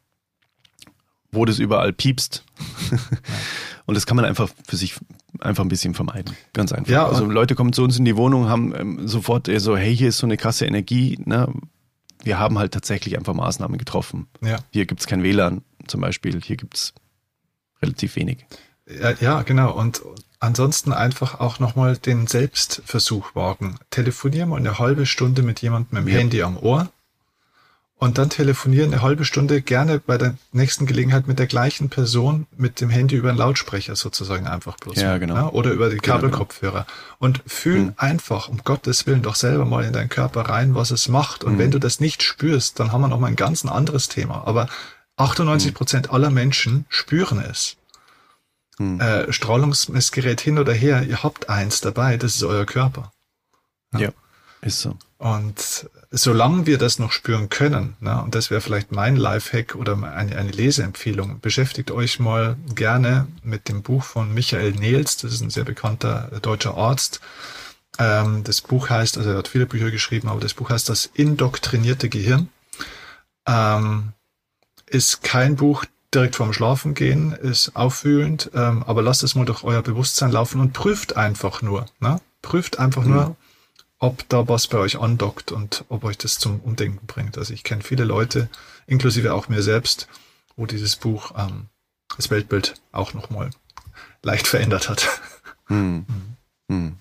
wo das überall piepst. Und das kann man einfach für sich einfach ein bisschen vermeiden. Ganz einfach. Ja, also Leute kommen zu uns in die Wohnung, haben ähm, sofort äh, so, hey, hier ist so eine krasse Energie. Ne? Wir haben halt tatsächlich einfach Maßnahmen getroffen. Ja. Hier gibt es kein W L A N zum Beispiel. Hier gibt es relativ wenig. Ja, ja, genau. Und ansonsten einfach auch nochmal den Selbstversuch wagen. Telefonier mal eine halbe Stunde mit jemandem mit dem Ja. Handy am Ohr. Und dann telefonieren eine halbe Stunde gerne bei der nächsten Gelegenheit mit der gleichen Person mit dem Handy über einen Lautsprecher sozusagen einfach bloß. Ja, mal, genau. ne? Oder über die Genau, Kabelkopfhörer. Und fühl Mhm. einfach, um Gottes Willen, doch selber mal in deinen Körper rein, was es macht. Und Mhm. wenn du das nicht spürst, dann haben wir nochmal ein ganz anderes Thema. Aber achtundneunzig Prozent aller Menschen spüren es. Mhm. Äh, Strahlungsmessgerät hin oder her, ihr habt eins dabei, das ist euer Körper. Ja, ist so. Und solange wir das noch spüren können, ne, und das wäre vielleicht mein Lifehack oder eine, eine Leseempfehlung, beschäftigt euch mal gerne mit dem Buch von Michael Nehls, das ist ein sehr bekannter deutscher Arzt. Ähm, das Buch heißt, also er hat viele Bücher geschrieben, aber das Buch heißt Das indoktrinierte Gehirn. Ähm, ist kein Buch direkt vorm Schlafengehen, ist aufwühlend, ähm, aber lasst es mal durch euer Bewusstsein laufen und prüft einfach nur, ne? Prüft einfach Mhm. nur, ob da was bei euch andockt und ob euch das zum Umdenken bringt. Also ich kenne viele Leute, inklusive auch mir selbst, wo dieses Buch ähm, das Weltbild auch nochmal leicht verändert hat. Hm. Hm.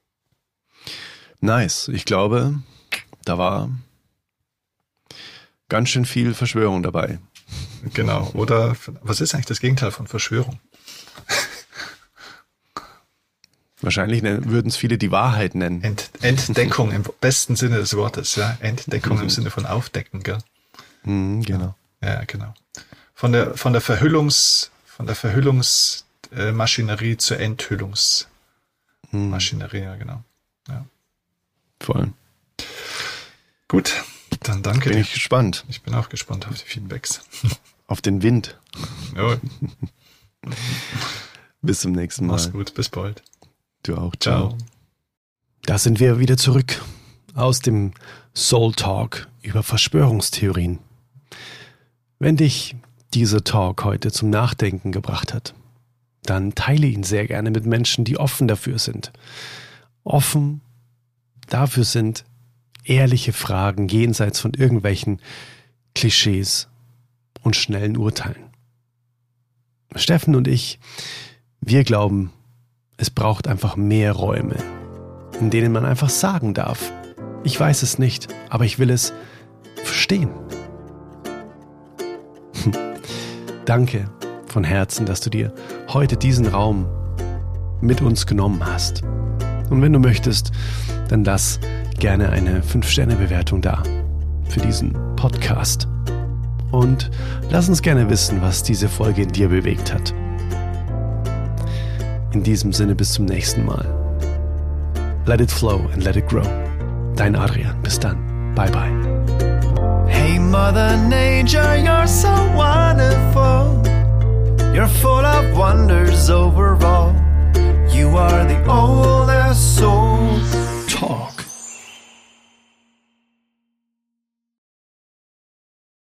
Nice. Ich glaube, da war ganz schön viel Verschwörung dabei. Genau. Oder was ist eigentlich das Gegenteil von Verschwörung? Wahrscheinlich würden es viele die Wahrheit nennen. Ent, Entdeckung im besten Sinne des Wortes, ja. Entdeckung im Sinne von Aufdecken, gell? Mhm, genau. Ja, genau. Von der, von der Verhüllungs, von der Verhüllungsmaschinerie zur Enthüllungsmaschinerie. hm. Maschinerie, ja, genau. Ja. Voll. Gut, dann danke bin dir. Ich gespannt. Ich bin auch gespannt auf die Feedbacks. Auf den Wind. Ja. Bis zum nächsten Mal. Mach's gut, bis bald. Du auch. Ciao. Ciao. Da sind wir wieder zurück aus dem Soul Talk über Verschwörungstheorien. Wenn dich dieser Talk heute zum Nachdenken gebracht hat, dann teile ihn sehr gerne mit Menschen, die offen dafür sind. Offen dafür sind, ehrliche Fragen jenseits von irgendwelchen Klischees und schnellen Urteilen. Steffen und ich, wir glauben, es braucht einfach mehr Räume, in denen man einfach sagen darf, ich weiß es nicht, aber ich will es verstehen. Danke von Herzen, dass du dir heute diesen Raum mit uns genommen hast. Und wenn du möchtest, dann lass gerne eine fünf Sterne Bewertung da für diesen Podcast. Und lass uns gerne wissen, was diese Folge in dir bewegt hat. In diesem Sinne, bis zum nächsten Mal. Let it flow and let it grow. Dein Adrian. Bis dann. Bye bye. Hey Mother Nature, you're so wonderful. You're full of wonders overall. You are the oldest soul.